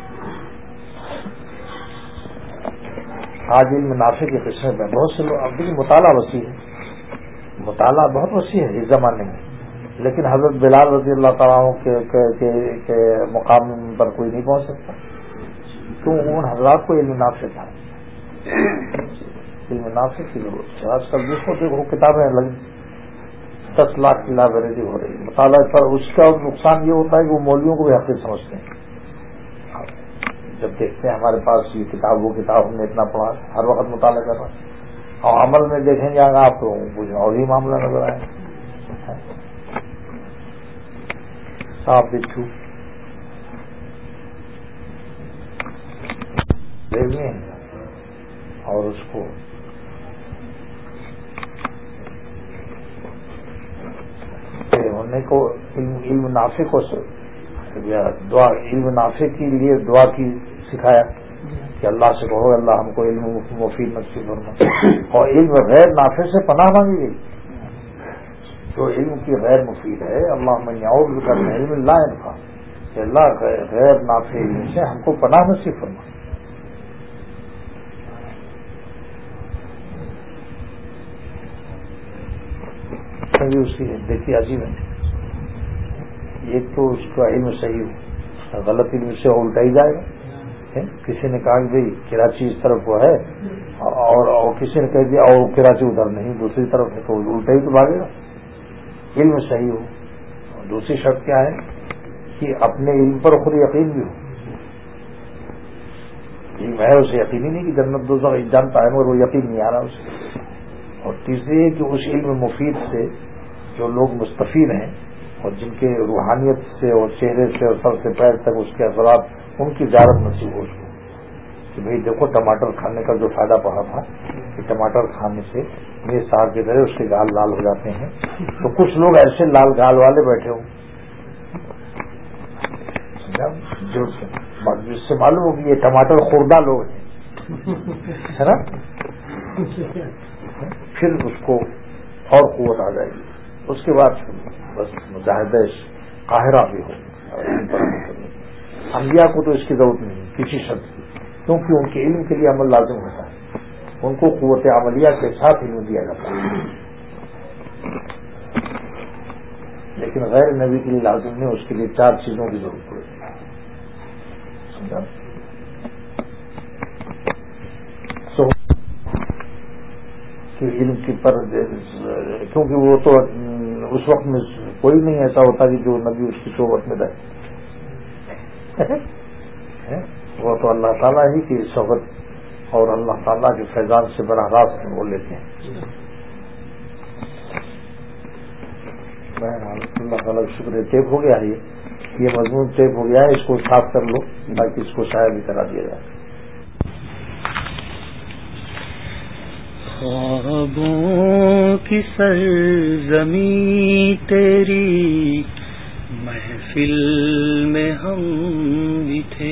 آج علم نافع کے قسم میں بہت سے لوگ، اب بھی مطالعہ وسیع ہے، مطالعہ بہت وسیع ہے اس زمانے میں، لیکن حضرت بلال رضی اللہ تعالیٰ کے مقام پر کوئی نہیں پہنچ سکتا. کیوں؟ ان حضرات کو علم نافع تھا، علم نافع کی ضرورت ہے. آج کل جس کو دیکھو کتابیں لگ 10 لاکھ کی لائبریری ہو رہی ہے مطالعہ پر. اس کا نقصان یہ ہوتا ہے کہ وہ مولویوں کو بھی حقیق سمجھتے ہیں. جب دیکھتے ہیں ہمارے پاس یہ کتاب وہ کتاب ہم نے اتنا پڑھا ہر وقت مطالعہ کر رہا ہے، اور عمل میں دیکھیں گے آپ کو کچھ اور ہی معاملہ نظر آئے. صاحب بچھو دیکھنے اور اس کو ہونے کو علم نافع کو دعا، علم نافع کے لیے دعا کی سکھایا کہ اللہ سے کہو اللہ ہم کو علم مفید نصیب فرما. اور علم غیر نافع سے پناہ مانگی گئی. جو علم کی غیر مفید ہے اللہ من اعوذ بک من علم لا ينفع، کہ اللہ غیر نافع علم سے ہم کو پناہ نصیب فرما. اس کی دیکھیے عجیب ہے. ایک تو اس کا علم صحیح ہو، غلط علم سے الٹا ہی جائے گا. کسی نے کہا کہ بھائی کراچی اس طرف وہ ہے اور کسی نے کہہ دیا اور کراچی ادھر نہیں دوسری طرف ہے تو الٹا ہی تو بھاگے گا. علم صحیح ہو. اور دوسری شرط کیا ہے کہ اپنے علم پر خود یقین بھی ہو. علم ہے اسے یقین ہی نہیں کہ جنت دوزخ جانتا ہے مگر وہ یقین نہیں آ رہا اسے. اور تیسری ہے کہ اس علم مفید سے جو لوگ مستفید ہیں اور جن کے روحانیت سے اور چہرے سے اور سر سے پیر تک اس کے اثرات ان کی زیارت نصیب ہو اس کو کہ بھئی دیکھو ٹماٹر کھانے کا جو فائدہ پڑا تھا کہ ٹماٹر کھانے سے یہ ساگ کی طرح اس کے گال لال ہو جاتے ہیں. تو کچھ لوگ ایسے لال گال والے بیٹھے ہوں جس سے معلوم ہو کہ یہ ٹماٹر خوردہ لوگ ہیں ہے نا. پھر اس کو اور قوت آ جائے گی. اس کے بعد بس مجاہدہ قاہرہ بھی ہو. انبیاء کو تو اس کی ضرورت نہیں کسی شخص کی، کیونکہ ان کے علم کے لیے عمل لازم ہوتا ہے. ان کو قوت عملیہ کے ساتھ علم دیا جاتا ہے، لیکن غیر نبی کے لیے لازم نہیں. اس کے لیے 4 چیزوں کی ضرورت پڑے گی. سمجھا؟ کہ علم کی پر، کیونکہ وہ تو اس وقت میں کوئی نہیں ایسا ہوتا کہ جو نبی اس کی صحبت میں رہے. وہ تو اللہ تعالیٰ ہی کی صحبت اور اللہ تعالیٰ کے فیضان سے براہ راست وہ لیتے ہیں. اللہ تعالیٰ کا شکر ہے. ٹیپ ہو گیا ہے یہ مضمون ٹیپ ہو گیا ہے. اس کو صاف کر لو تاکہ اس کو شائع بھی کرا دیا جائے. خوابوں کی سرزمین تیری محفل میں ہم بھی تھے.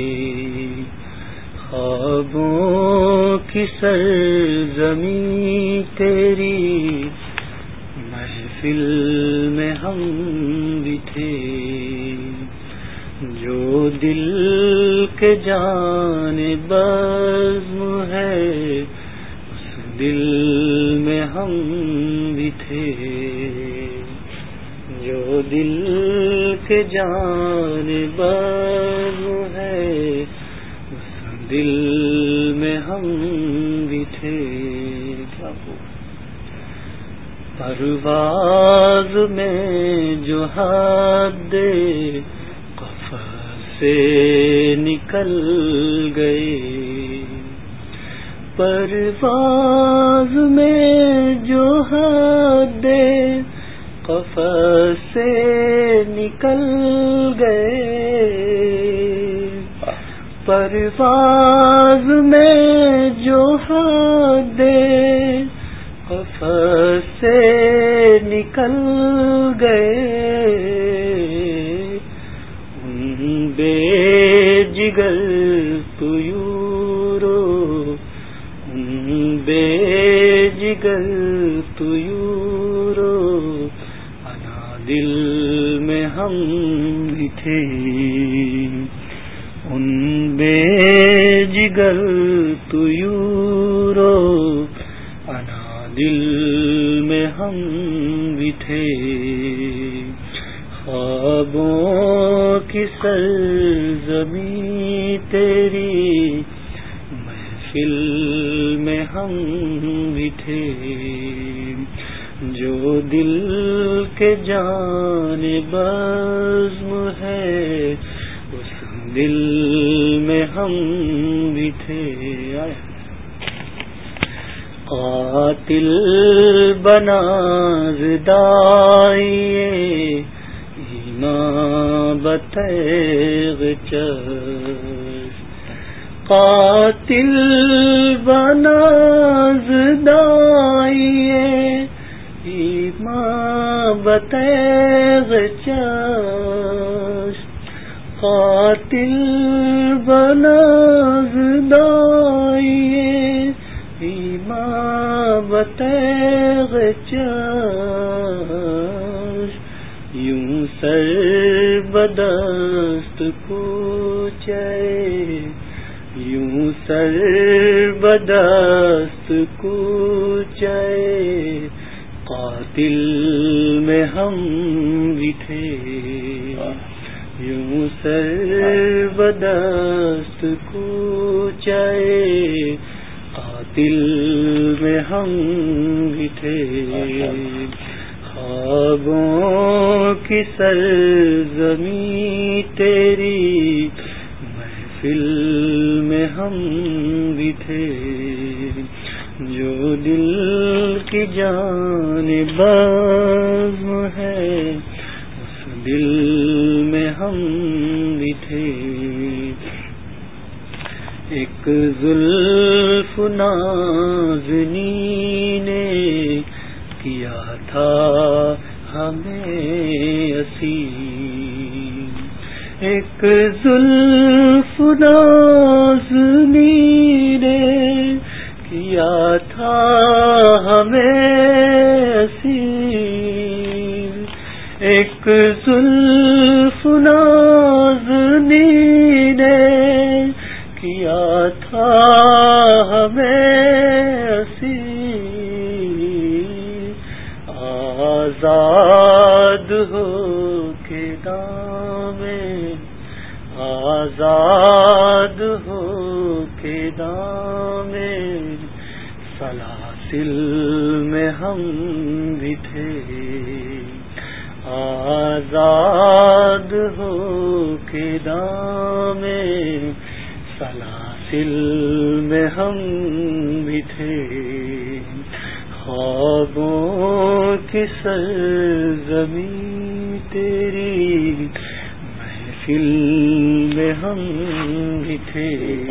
خوابوں کی سرزمین تیری محفل میں ہم بھی تھے. جو دل کے جانب بزم ہے دل میں ہم بھی تھے، جو دل کے جانباز ہے اس دل میں ہم بھی تھے. پرواز میں جو حد قفس سے نکل گئے، پرواز میں جو حد قفس سے نکل گئے، پرواز میں جو حد قفس سے نکل گئے، ان بے جگر طیوروں، ان بے جگر طیوروں، انا دل میں ہم بھی تھے، ان بے جگر طیوروں، انا دل میں ہم بھی تھے. خوابوں کی سرزمین تیری محفل میں ہم بھی تھے، جو دل کے جانب عزم ہے اس دل میں ہم بھی تھے. قاتل بنا زدائیے ایمان بتیغ چشم، قاتل بنا زدائیے ایمان بتیغ چشم، قاتل بنا زدائیے بتیغ چشم، یوں سر بدست کوچے، یوں سر بدست کوچے، قاتل میں ہم بھی تھے، یوں سر بدست کوچے، قاتل میں ہم بھی تھے. خوابوں کی سرزمین تیری محفل میں ہم بھی تھے، جو دل کی جانب عزم ہے اس دل میں ہم بھی تھے. ایک زلف نازنی نے کیا تھا ہمیں اسیر، ایک زلف نازنی نے کیا تھا ہمیں اسیر، ایک زلف نازنی نے کیا تھا ہمیں اسیر، آزاد ہو کے دامن، آزاد ہو کے دامن سلاسل میں ہم بھی تھے، آزاد ہو کے دامن سلاسل میں ہم بھی تھے. خوابوں کی سرزمین تیری محفل میں ہم بھی تھے،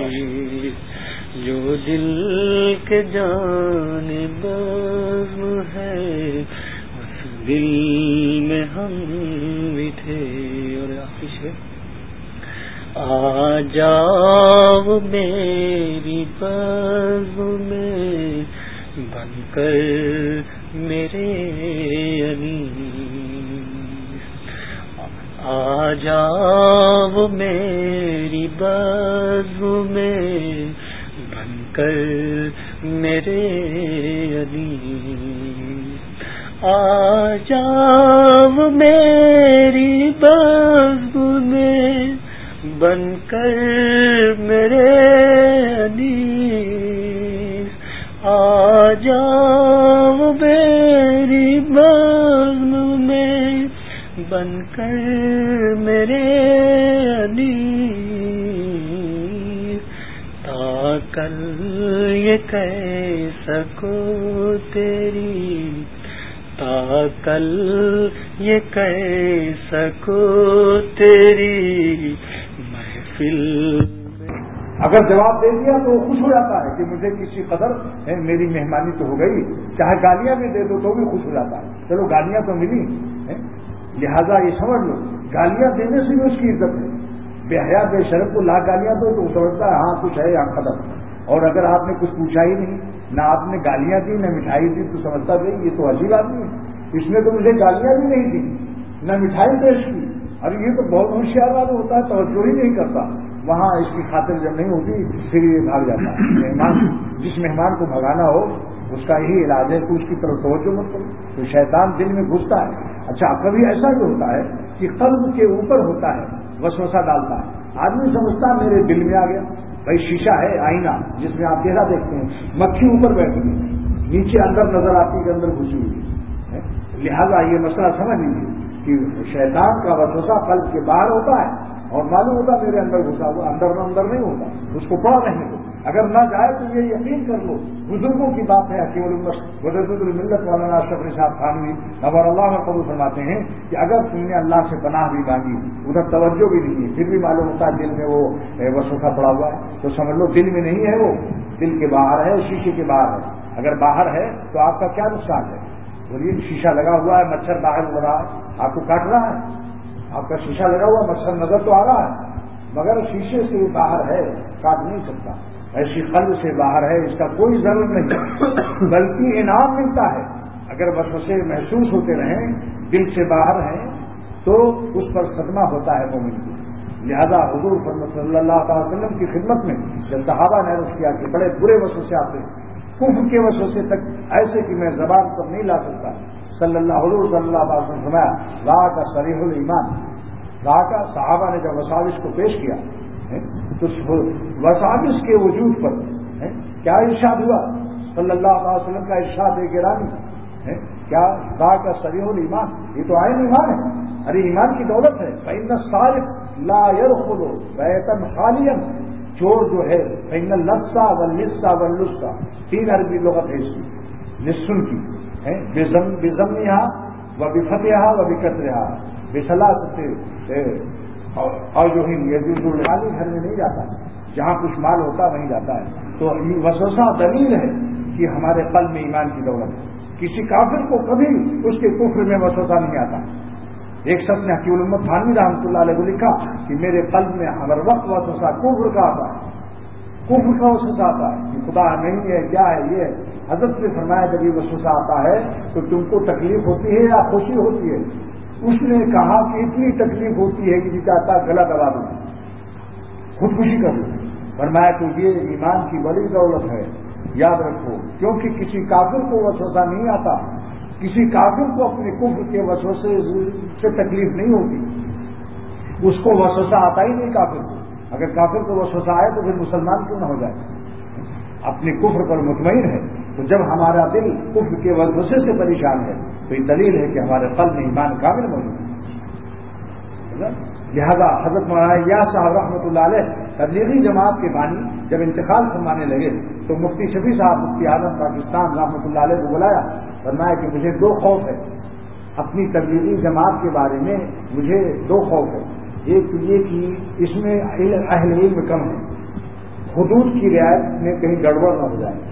جو دل کے جانب عزم ہے اس دل میں ہم بھی تھے. اور آخری شعر، آ جاؤ میری بزم میں بن کر میرے انیس، آ جاؤ میری بزم میں بن کر میرے انیس، آ جاؤ میری بزم میں بن کر میرے انیس، آ جاؤ میری بزم میں بن کر میرے انیس، تا کل یہ کہہ سکوں تیری، تا کل یہ کہہ سکوں تیری محفل میں۔ اگر جواب دے دیا تو وہ خوش ہو جاتا ہے کہ مجھے کسی قدر میری مہمانی تو ہو گئی، چاہے گالیاں بھی دے دو تو بھی خوش ہو جاتا ہے، چلو گالیاں تو ملی، لہذا یہ سمجھ لو گالیاں دینے سے بھی اس کی عزت ہے۔ بے حیا بے شرف کو لاکھ گالیاں دو تو سمجھتا ہے ہاں کچھ ہے یا قدر، اور اگر آپ نے کچھ پوچھا ہی نہیں، نہ آپ نے گالیاں دی نہ مٹھائی دی، تو سمجھتا بھائی یہ تو عجیب آدمی ہے، اس نے تو مجھے گالیاں بھی نہیں دی نہ مٹھائی پیش کی، اور یہ تو بہت ہوشیار آدمی ہوتا ہے، توجہ ہی نہیں کرتا، وہاں اس کی خاطر جب نہیں ہوتی پھر یہ بھاگ جاتا ہے۔ مہمان جس مہمان کو بھگانا ہو اس کا یہی علاج ہے کہ اس کی طرف توجہ مت کرو، تو شیطان دل میں گھستا ہے۔ اچھا کبھی ایسا بھی ہوتا ہے کہ قلب کے اوپر ہوتا ہے، وسوسہ ڈالتا ہے، آدمی سمجھتا ہے میرے دل میں آ گیا، بھائی شیشہ ہے آئینہ جس میں آپ چہرہ دیکھتے ہیں، مکھی اوپر بیٹھی ہے، نیچے اندر نظر آتی ہے کہ اندر گھسی ہوئی ہے، لہذا یہ مسئلہ سمجھ لیجیے کہ شیطان کا وسوسہ قلب کے باہر ہوتا ہے اور معلوم ہوتا ہے میرے اندر گھسا ہوا، اندر نہیں ہوتا، اس کو پڑا نہیں ہوتا۔ اگر نہ جائے تو یہ یقین کر لو، بزرگوں کی بات ہے، حکیم الامت وزیر الملت مولانا اشرف علی صاحب تھانوی نور اللہ میں قبول فرماتے ہیں کہ اگر تم نے اللہ سے پناہ بھی مانگی، ادھر توجہ بھی نہیں ہے، پھر بھی معلوم ہوتا ہے دل میں وہ وسوسہ پڑا ہوا ہے، تو سمجھ لو دل میں نہیں ہے، وہ دل کے باہر ہے، شیشے کے باہر ہے۔ اگر باہر ہے تو آپ کا کیا نقصان ہے؟ بولیے شیشہ لگا ہوا ہے، مچھر باہر ہو رہا ہے، آپ کو کاٹ رہا ہے، آپ کا شیشہ لگا ہوا، مچھر نظر تو آ رہا ہے، مگر شیشے سے باہر ہے، کاٹ نہیں سکتا۔ ایسی قلب سے باہر ہے، اس کا کوئی ضرور نہیں، بلکہ انعام ملتا ہے۔ اگر وسوسے محسوس ہوتے رہیں، دل سے باہر ہیں، تو اس پر صدمہ ہوتا ہے مومن کو۔ لہذا حضور صلی اللہ تعالی وسلم کی خدمت میں جب صحابہ نے عرض کیا کہ بڑے برے وسوسے آتے ہیں، کفر کے وسوسے تک ایسے کہ میں زبان پر نہیں لا سکتا، حضور صلی اللہ علیہ وسلم فرمایا راہ کا صریح الایمان، راہ کا صحابہ نے جب وساوس کو پیش کیا تو وساوس کے وجود پر کیا ارشاد ہوا؟ صلی اللہ علیہ وسلم کا ارشاد ہے گرامی، کیا راہ کا صریح الایمان، یہ تو عین ایمان ہے، ارے ایمان کی دولت ہے۔ فإن السارق لا يدخل بیتا خالیا، چور جو ہے فإن اللص واللص واللص، تین عربی لغت ہے اس کی، لسن کی بضمها وبفتحها وبکسرها بثلاثه اور جو ہے یہ خالی گھر میں نہیں جاتا، جہاں کچھ مال ہوتا وہیں جاتا ہے۔ تو وسوسہ دلیل ہے کہ ہمارے قلب میں ایمان کی دولت ہے۔ کسی کافر کو کبھی اس کے کفر میں وسوسہ نہیں آتا۔ ایک شخص نے حکیم الامت تھانوی رحمۃ اللہ علیہ کو لکھا کہ میرے قلب میں ہر وقت وسوسہ کفر کا آتا ہے، کفر کا وسوسہ آتا ہے کہ خدا نہیں ہے، کیا ہے یہ۔ حضرت نے فرمایا جب یہ وسوسہ آتا ہے تو تم کو تکلیف ہوتی ہے یا خوشی ہوتی ہے؟ اس نے کہا کہ اتنی تکلیف ہوتی ہے کہ جی چاہتا غلط دبا دوں، خودکشی کر لوں۔ فرمایا تو یہ ایمان کی بڑی دولت ہے، یاد رکھو، کیونکہ کسی کافر کو وسوسہ نہیں آتا، کسی کافر کو اپنے کفر کے وسوسے سے تکلیف نہیں ہوتی، اس کو وسوسہ آتا ہی نہیں کافر کو۔ اگر کافر کو وسوسہ آئے تو پھر مسلمان کیوں نہ ہو جائے؟ اپنے کفر پر مطمئن ہے، تو جب ہمارا دل کفر کے وسوسے سے پریشان ہے تو یہ دلیل ہے کہ ہمارے قلب میں ایمان کامل موجود ہے۔ لہذا حضرت مولانا الیاس صاحب رحمۃ اللہ علیہ تبلیغی جماعت کے بانی جب انتقال فرمانے لگے تو مفتی شفیع صاحب مفتی اعظم پاکستان رحمۃ اللہ علیہ کو بلایا، فرمایا کہ مجھے دو خوف ہے اپنی تبلیغی جماعت کے بارے میں، مجھے دو خوف ہے۔ ایک تو یہ کہ اس میں اہل علم کم ہے، حدود کی رعایت میں کہیں گڑبڑ نہ ہو جائے،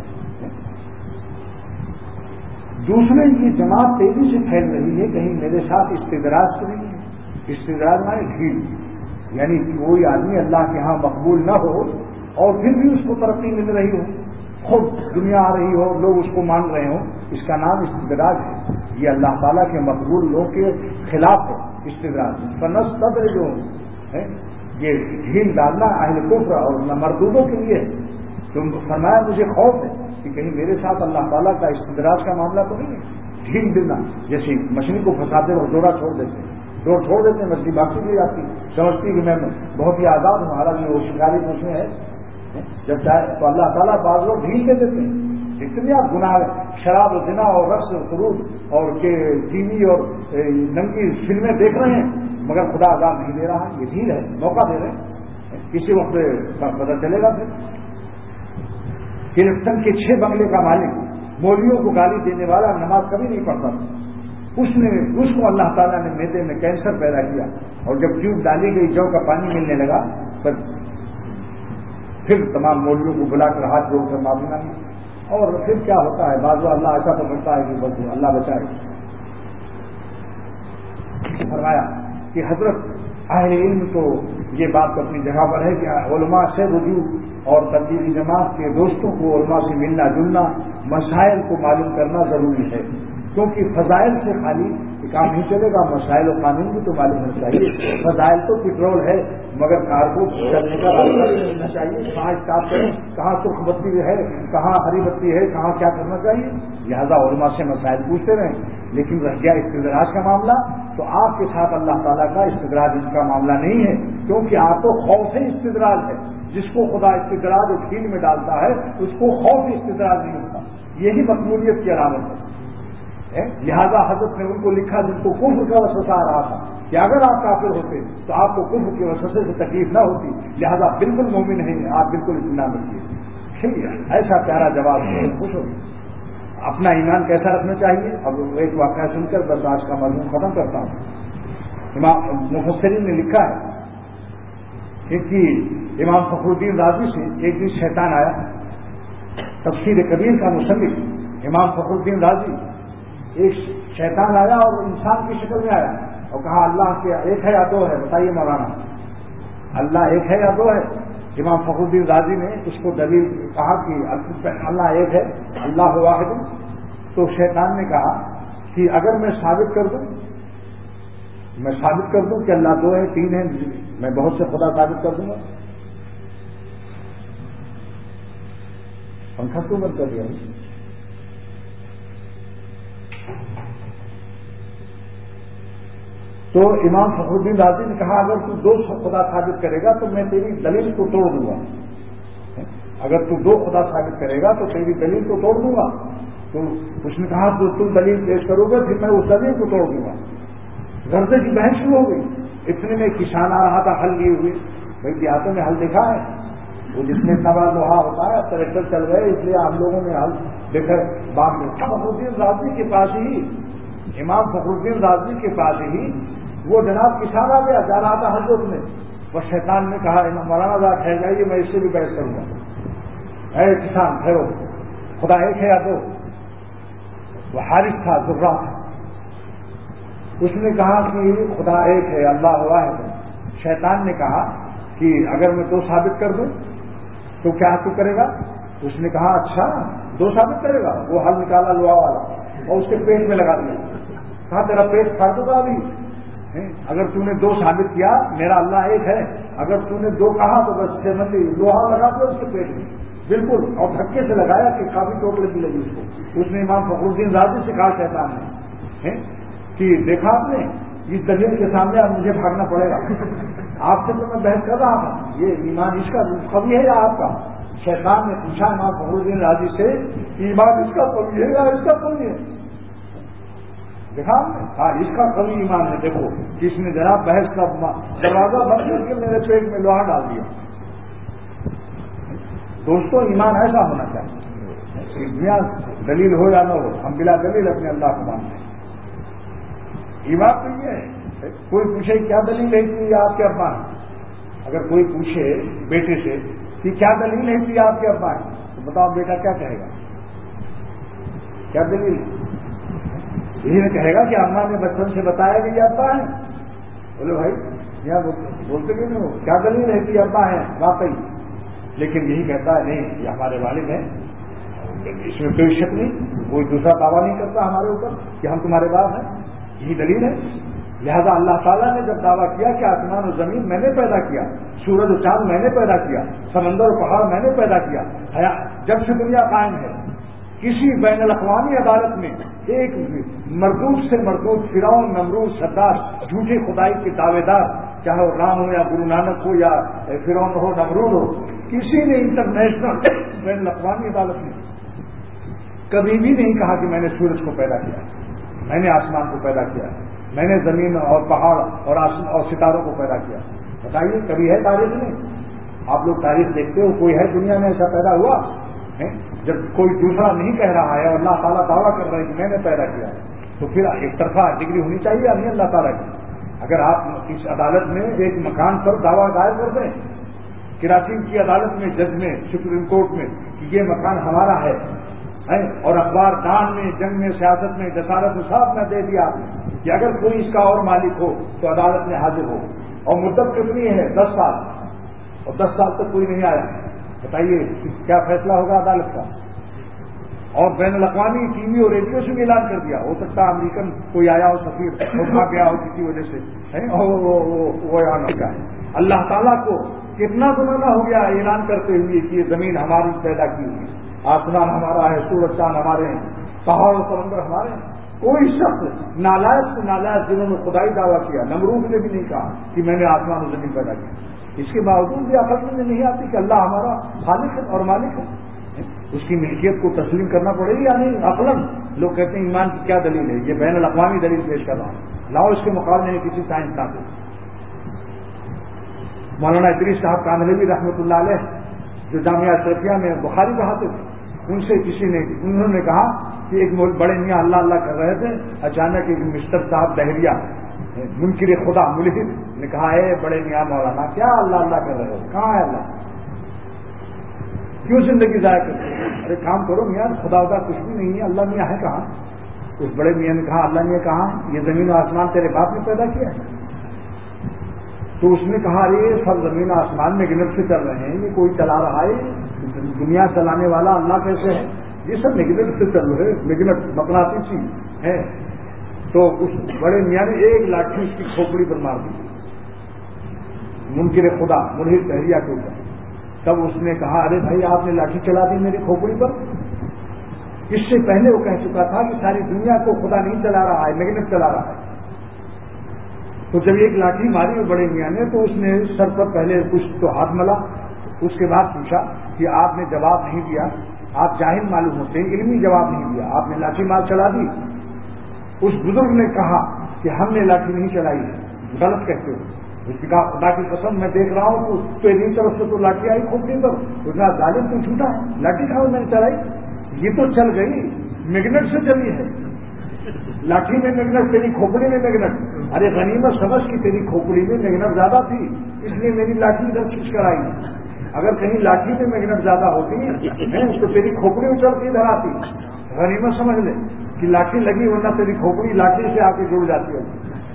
دوسرے یہ جماعت تیزی سے پھیل رہی ہے، کہیں میرے ساتھ استدراج تو نہیں ہے۔ استدراج مانے ڈھیل، یعنی کوئی آدمی اللہ کے ہاں مقبول نہ ہو اور پھر بھی اس کو ترقی مل رہی ہو، خود دنیا آ رہی ہو، لوگ اس کو مان رہے ہوں، اس کا نام استدراج ہے۔ یہ اللہ تعالیٰ کے مقبول لوگ کے خلاف ہے استدراج، فنس صدر جو ہے یہ ڈھیل ڈالنا اہل کفر اور مردودوں کے لیے ہے۔ تم فرمایا مجھے خوف ہے کہ کہیں میرے ساتھ اللہ تعالیٰ کا استدراج کا معاملہ تو نہیں ہے۔ ڈھیل دینا، جیسے مچھلی کو پھنساتے اور ڈورا چھوڑ دیتے ہیں، مچھلی بھاگتی لی جاتی، سمجھتی کہ میں بہت ہی آزاد ہوں، حالانکہ وہ شکاری اس میں ہے. جب چاہے تو اللہ تعالیٰ بعض لوگ ڈھیل دے دیتے ہیں. اتنے آپ گناہ شراب و زنا اور رقص و سرود اور ٹی وی اور ننگی فلمیں دیکھ رہے ہیں، مگر خدا عذاب نہیں دے رہا. یہ ڈھیل ہے، موقع دے رہے ہیں، کسی وقت پتہ چلے گا. پھر ہلسٹن کے 6 بنگلے کا مالک، مولویوں کو گالی دینے والا، نماز کبھی نہیں پڑھتا تھا. اس کو اللہ تعالیٰ نے میدے میں کینسر پیدا کیا، اور جب ٹیوب ڈالی گئی، جو کا پانی ملنے لگا، پھر تمام مولویوں کو بلا کر ہاتھ جوڑ کر معافی مانگی. اور پھر کیا ہوتا ہے، بعض اللہ ایسا تو کرتا ہے کہ بس اللہ بچائے. فرمایا کہ حضرت اہل علم تو یہ بات اپنی جگہ پر ہے کہ علماء سے رجوع اور تبلیغی جماعت کے دوستوں کو علماء سے ملنا جلنا، مسائل کو معلوم کرنا ضروری ہے، کیونکہ فضائل سے خالی کام نہیں چلے گا. مسائل و قانون بھی تو معلوم ہونا چاہیے. فضائل تو پیٹرول ہے، مگر کار کو چلنے کا راستہ بھی ملنا چاہیے. کہاں اسٹاپ کریں، کہاں سرخ بتی ہے، کہاں ہری بتی ہے، کہاں کیا کرنا چاہیے. لہذا علماء سے مسائل پوچھتے رہیں. لیکن رہ گیا استدراج کا معاملہ، تو آپ کے ساتھ اللہ تعالیٰ کا استدراج ان کا معاملہ نہیں ہے، کیونکہ آپ کو خوف ہی استدراج ہے. جس کو خدا استدراج اور ڈھیل میں ڈالتا ہے اس کو خوف استدراج نہیں ہوتا. یہی مقبولیت کی علامت ہے. لہذا حضرت نے ان کو لکھا جن کو کفر کا وسوسہ آ رہا تھا کہ اگر آپ کافر ہوتے تو آپ کو کفر کے وسوسے سے تکلیف نہ ہوتی، لہذا بالکل مومن نہیں ہے، آپ بالکل اطمینان رکھیے. ٹھیک ہے، ایسا پیارا جواب خوش ہو. اپنا ایمان کیسا رکھنا چاہیے. اب ایک واقعہ سن کر بس آج کا مضمون ختم کرتا ہوں. امام مفسرین نے لکھا ہے کہ امام فخر الدین رازی سے ایک دن شیطان آیا. تفسیر کبیر کا مصنف امام فخر الدین رازی، ایک شیطان آیا اور انسان کی شکل میں آیا اور کہا اللہ کے ایک ہے یا دو ہے، بتائیے مولانا، اللہ ایک ہے یا دو ہے. امام فخر الدین رازی نے اس کو دلیل کہا کہ اللہ ایک ہے، اللہ واحد. تو شیطان نے کہا کہ اگر میں ثابت کر دوں کہ اللہ دو ہے، تین ہے، میں بہت سے خدا ثابت کر دوں گا. پنکھا کیوں بند کر دیا؟ تو امام فخر الدین رازی نے کہا اگر تو 2 خدا ثابت کرے گا تو میں تیری دلیل کو توڑ دوں گا. اگر تو 2 خدا ثابت کرے گا تو تیری دلیل کو توڑ دوں گا. تو اس نے کہا تو تم دلیل پیش کرو گے پھر میں اس دلیل کو توڑ دوں گا. غرضے کی بحث شروع ہو گئی. اتنے میں کسان آ رہا تھا ہل لیے ہوئے. بھائی دیہاتوں میں ہل دیکھا ہے، وہ جس میں اتنا بڑا لوہا ہوتا ہے، ٹریکٹر چل گئے، اس لیے آپ لوگوں نے ہل دیکھا. بعد میں فخر الدین رازی کے پاس ہی، امام فخر الدین رازی کے پاس ہی وہ جناب کسان آ گیا، جا رہا تھا حضرت میں. وہ شیطان نے کہا مولانا ذرا ٹھہر جائیے، میں اس سے بھی بحث کروں گا. اے کسان ٹھہرو، خدا ایک ہے یا دو؟ وہ حارث تھا، زرہ تھا. اس نے کہا کہ خدا ایک ہے، اللہ واحد ہے. شیطان نے کہا کہ اگر میں 2 ثابت کر دوں تو کیا تو کرے گا؟ اس نے کہا اچھا 2 ثابت کرے گا. وہ ہل نکالا لوہا والا اور اس کے پیٹ میں لگا دیا. کہا تیرا پیٹ پھاڑ دوں گا ابھی. اگر تو نے 2 ثابت کیا میرا اللہ ایک ہے، اگر تو نے 2 کہا تو بس لوہا لگا دیا اس کے پیٹ میں بالکل، اور دھکے سے لگایا کہ کافی چوٹ لگی اس کو. اس نے امام فخر الدین رازی سے کہا شیطان نے کہ دیکھا آپ نے اس دلیل کے سامنے اب مجھے بھاگنا پڑے گا. آپ سے تو میں بحث کر رہا تھا، یہ ایمان اس کا قوی ہے یا آپ کا؟ شیطان نے پوچھا امام فخر الدین رازی سے کہ ایمان اس کا قوی ہے یا اس کا قوی ہے؟ دیکھا آپ نے؟ ہاں اس کا قوی ایمان ہے. دیکھو کس نے جناب بحث کا دروازہ بند کر کے میرے پیٹ میں لوہا ڈال دیا. دوستوں ایمان ایسا ہونا چاہیے، دنیا دلیل ہو یا نہ ہو، ہم بلا دلیل اپنے اللہ کو مانتے ہیں. ایمان تو یہ ہے، کوئی پوچھے کیا دلیل ہے کہ آپ کے ابا ہیں، اگر کوئی پوچھے بیٹے سے کہ کیا دلیل ہے کہ آپ کے ابا ہیں، تو بتاؤ بیٹا کیا کہے گا؟ کیا دلیل ہے؟ یہی کہے گا کہ اماں نے بچپن سے بتایا کہ یہ ابا ہیں. بولے بھائی یہاں بولتے کہ نہیں ہو کیا دلیل ہے کہ ابا ہیں واقعی، لیکن یہی کہتا ہے نہیں یہ ہمارے والد ہیں، اس میں کوئی شک نہیں، کوئی دوسرا دعویٰ نہیں کرتا ہمارے اوپر کہ ہم تمہارے باپ ہیں. یہی دلیل ہے. لہذا اللہ تعالیٰ نے جب دعویٰ کیا کہ آسمان و زمین میں نے پیدا کیا، سورج و چاند میں نے پیدا کیا، سمندر و پہاڑ میں نے پیدا کیا، جب سے دنیا قائم ہے کسی بین الاقوامی عدالت میں ایک مردود سے مردود فرعون نمرود سردار جھوٹے خدائی کے دعوے دار، چاہے وہ رام ہو یا گرو نانک ہو یا فرعون ہو نمرود ہو، کسی نے انٹرنیشنل بین الاقوامی عدالت میں کبھی بھی نہیں کہا کہ میں نے سورج کو پیدا کیا، میں نے آسمان کو پیدا کیا، میں نے زمین اور پہاڑ اور ستاروں کو پیدا کیا. بتائیے کبھی ہے تاریخ میں؟ آپ لوگ تاریخ دیکھتے ہو، کوئی ہے دنیا میں ایسا پیدا ہوا ہے؟ جب کوئی دوسرا نہیں کہہ رہا ہے اور اللہ تعالیٰ دعویٰ کر رہا ہے کہ میں نے پیدا کیا ہے، تو پھر ایک طرفہ ڈگری ہونی چاہیے یا نہیں اللہ تعالیٰ کی؟ اگر آپ اس عدالت میں ایک مکان پر دعویٰ دائر کر دیں، کراچی کی عدالت میں جج میں سپریم کورٹ میں کہ یہ مکان ہمارا ہے، اور اخبار دان میں جنگ میں سیاست میں جسارت میں صاف نہ دے دیا کہ اگر کوئی اس کا اور مالک ہو تو عدالت میں حاضر ہو، اور مدت کتنی ہے 10 سال، اور 10 سال تک کوئی نہیں آیا، بتائیے کیا فیصلہ ہوگا عدالت کا؟ اور بین الاقوامی ٹی وی اور ریڈیو سے بھی اعلان کر دیا، ہو سکتا ہے امریکن کوئی آیا ہو سفیر اور گیا ہو کسی وجہ سے، وہ اعلان ہو جائے. اللہ تعالیٰ کو کتنا زمانہ ہو گیا اعلان کرتے ہوئے کہ یہ زمین ہماری پیدا کی ہوئی، آسمان ہمارا ہے، سورج چاند ہمارے ہیں، پہاڑ و سمندر ہمارے ہیں. کوئی شخص نالائق سے نالائق جنہوں نے خدائی دعویٰ کیا، نمرود نے بھی نہیں کہا کہ میں نے آسمان و زمین پیدا کیا. اس کے باوجود بھی عقل میں نہیں آتی کہ اللہ ہمارا خالق ہے اور مالک ہے. اس کی ملکیت کو تسلیم کرنا پڑے گی یا نہیں؟ عقلاً لوگ کہتے ہیں ایمان کی کیا دلیل ہے، یہ بین الاقوامی دلیل پیش کر رہا ہوں، لاؤ اس کے مقابلے میں کسی سائنسدان کو. مولانا ادریس صاحب کاندھلوی رحمۃ اللہ علیہ جو جامعہ اشرفیہ میں بخاری پڑھاتے تھے، ان سے انہوں نے کہا کہ ایک بڑے میاں اللہ اللہ کر رہے تھے، اچانک ایک مسٹر صاحب دہریہ منکر خدا ملحد نے کہا، اے بڑے میاں مولانا کیا اللہ اللہ کر رہے ہو، کہاں ہے اللہ، کیوں زندگی ضائع کرتے ہیں؟ ارے کام کرو میاں، خدا خدا کچھ بھی نہیں ہے، اللہ میاں ہے کہاں؟ اس بڑے میاں نے کہا اللہ میاں کہاں، یہ زمین و آسمان تیرے باپ نے پیدا کیا ہے. تو اس نے کہا ارے سب زمین آسمان میگنٹ سے چل رہے ہیں، یہ کوئی چلا رہا ہے، دنیا چلانے والا اللہ کیسے ہے؟ یہ سب میگنٹ سے چل رہے، میگنٹ مقناطیسی ہے. تو اس بڑے میاں نے ایک لاٹھی اس کی کھوپڑی پر مار دی، منکر خدا ملحد دہریہ کے اوپر. تب اس نے کہا ارے بھائی آپ نے لاٹھی چلا دی میری کھوپڑی پر. اس سے پہلے وہ کہہ چکا تھا کہ ساری دنیا کو خدا نہیں چلا رہا ہے، میگنٹ چلا رہا ہے. تو جب ایک لاٹھی ماری وہ بڑے میاں نے تو اس نے سر پر پہلے کچھ تو ہاتھ ملا، اس کے بعد پوچھا کہ آپ نے جواب نہیں دیا، آپ جاہل معلوم ہوتے ہیں، علمی جواب نہیں دیا، آپ نے لاٹھی مار چلا دی. اس بزرگ نے کہا کہ ہم نے لاٹھی نہیں چلائی، غلط کہتے ہو. اس نے کہا خدا کی قسم میں دیکھ رہا ہوں تو تیری طرف سے تو لاٹھی آئی کھوپڑی پر. اس نے کہا ظالم تو جھوٹا ہے، لاٹھی کہاں میں نے چلائی، یہ تو چل گئی میگنٹ سے چلی ہے، لاٹھی میں میگنٹ، تیری کھوپڑی میں میگنٹ. ارے غنیمت سمجھ کی تیری کھوپڑی میں میگنٹ زیادہ تھی اس لیے میری لاٹھی ادھر کھینچ کر آئی. اگر کہیں لاٹھی میں میگنٹ زیادہ ہوتی تو تیری کھوپڑی اچل کے ادھر آتی. غنیمت سمجھ لے کہ لاٹھی لگی ورنہ تیری کھوپڑی لاٹھی سے آ کے جڑ جاتی ہے.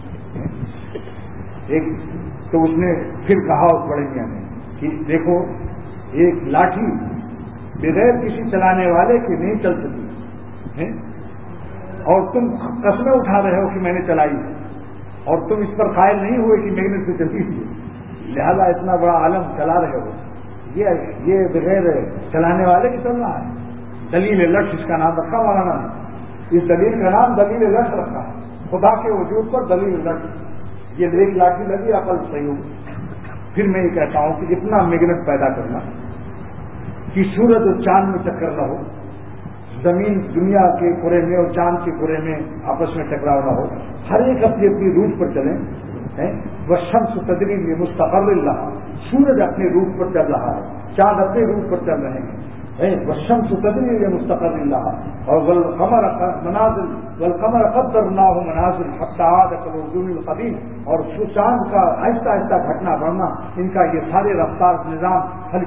ایک تو اس نے پھر کہا اس بڑے میاں نے کہ دیکھو ایک لاٹھی بغیر کسی چلانے والے کے نہیں چل سکتی، اور تم قسمیں اٹھا رہے ہو کہ میں نے چلائی ہے، اور تم اس پر قائل نہیں ہوئے کہ میگنٹ سے چلتی تھی، لہذا اتنا بڑا عالم چلا رہے ہو، یہ بغیر چلانے والے کی چل رہا ہے. دلیل لٹھ اس کا نام رکھا مولانا نے، اس دلیل کا نام دلیل لٹھ رکھا ہے، خدا کے وجود پر دلیل لٹھ. یہ ایک لاٹھی لگی عقل صحیح ہو. پھر میں یہ کہتا ہوں کہ اتنا میگنٹ پیدا کرنا کہ سورج اور چاند میں چکر نہ ہو، زمین دنیا کے کرے میں اور چاند کے کرے میں آپس میں ٹکراؤ نہ ہو، ہر ایک اپنی اپنی روٹ پر چلیں. والشمس تجری لمستقر لها، سورج اپنے روٹ پر چل رہا ہے، چاند اپنے روٹ پر چل رہے ہیں. والشمس تجری لمستقر لها، اور والقمر قدرناه منازل حتى عاد كالعرجون القديم، اور چاند کا آہستہ آہستہ گھٹنا بڑھنا، ان کا یہ سارے رفتار نظام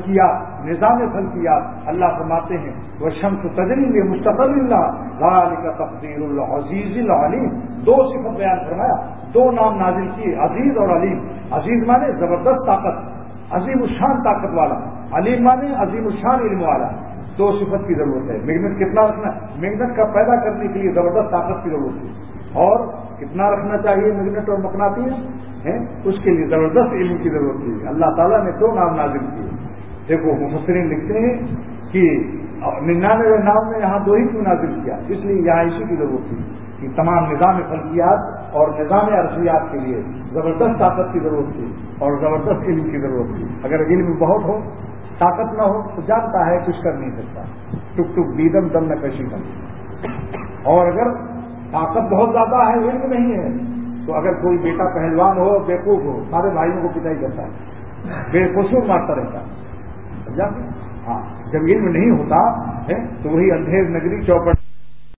فلکیات اللہ فرماتے ہیں والشمس تجری لمستقر لها ذلك تقدير العزيز العليم. دو صفت بیان فرمایا، دو نام نازل کیے، عزیز اور علیم. عزیز مانے زبردست طاقت، عظیم الشان طاقت والا، علیم مانے عظیم الشان علم والا. دو صفت کی ضرورت ہے. میگنٹ کتنا رکھنا، میگنٹ کا پیدا کرنے کے لیے زبردست طاقت کی ضرورت ہے، اور کتنا رکھنا چاہیے میگنٹ اور مقناطیس ہے، اس کے لیے زبردست علم کی ضرورت ہے. اللہ تعالیٰ نے دو نام نازل کیے. دیکھو مفسرین لکھتے ہیں کہ 99 میں یہاں 2 ہی کیوں نازل کیا؟ اس لیے یہاں اسی کی ضرورت تھی کہ تمام نظام فلکیات اور نظام ارضیات کے لیے زبردست طاقت کی ضرورت تھی اور زبردست علم کی ضرورت تھی. اگر علم بہت ہو طاقت نہ ہو تو جانتا ہے کچھ کر نہیں سکتا. ٹک ٹک بیدم دم نہ کشی دم. اور اگر طاقت بہت زیادہ ہے علم نہیں ہے تو اگر کوئی بیٹا پہلوان ہو بیوقوف ہو سارے بھائیوں کو پٹائی کرتا ہے, بے قصور مارتا رہتا ہے. ہاں جب علم نہیں ہوتا ہے تو وہی اندھیر نگری چوپٹ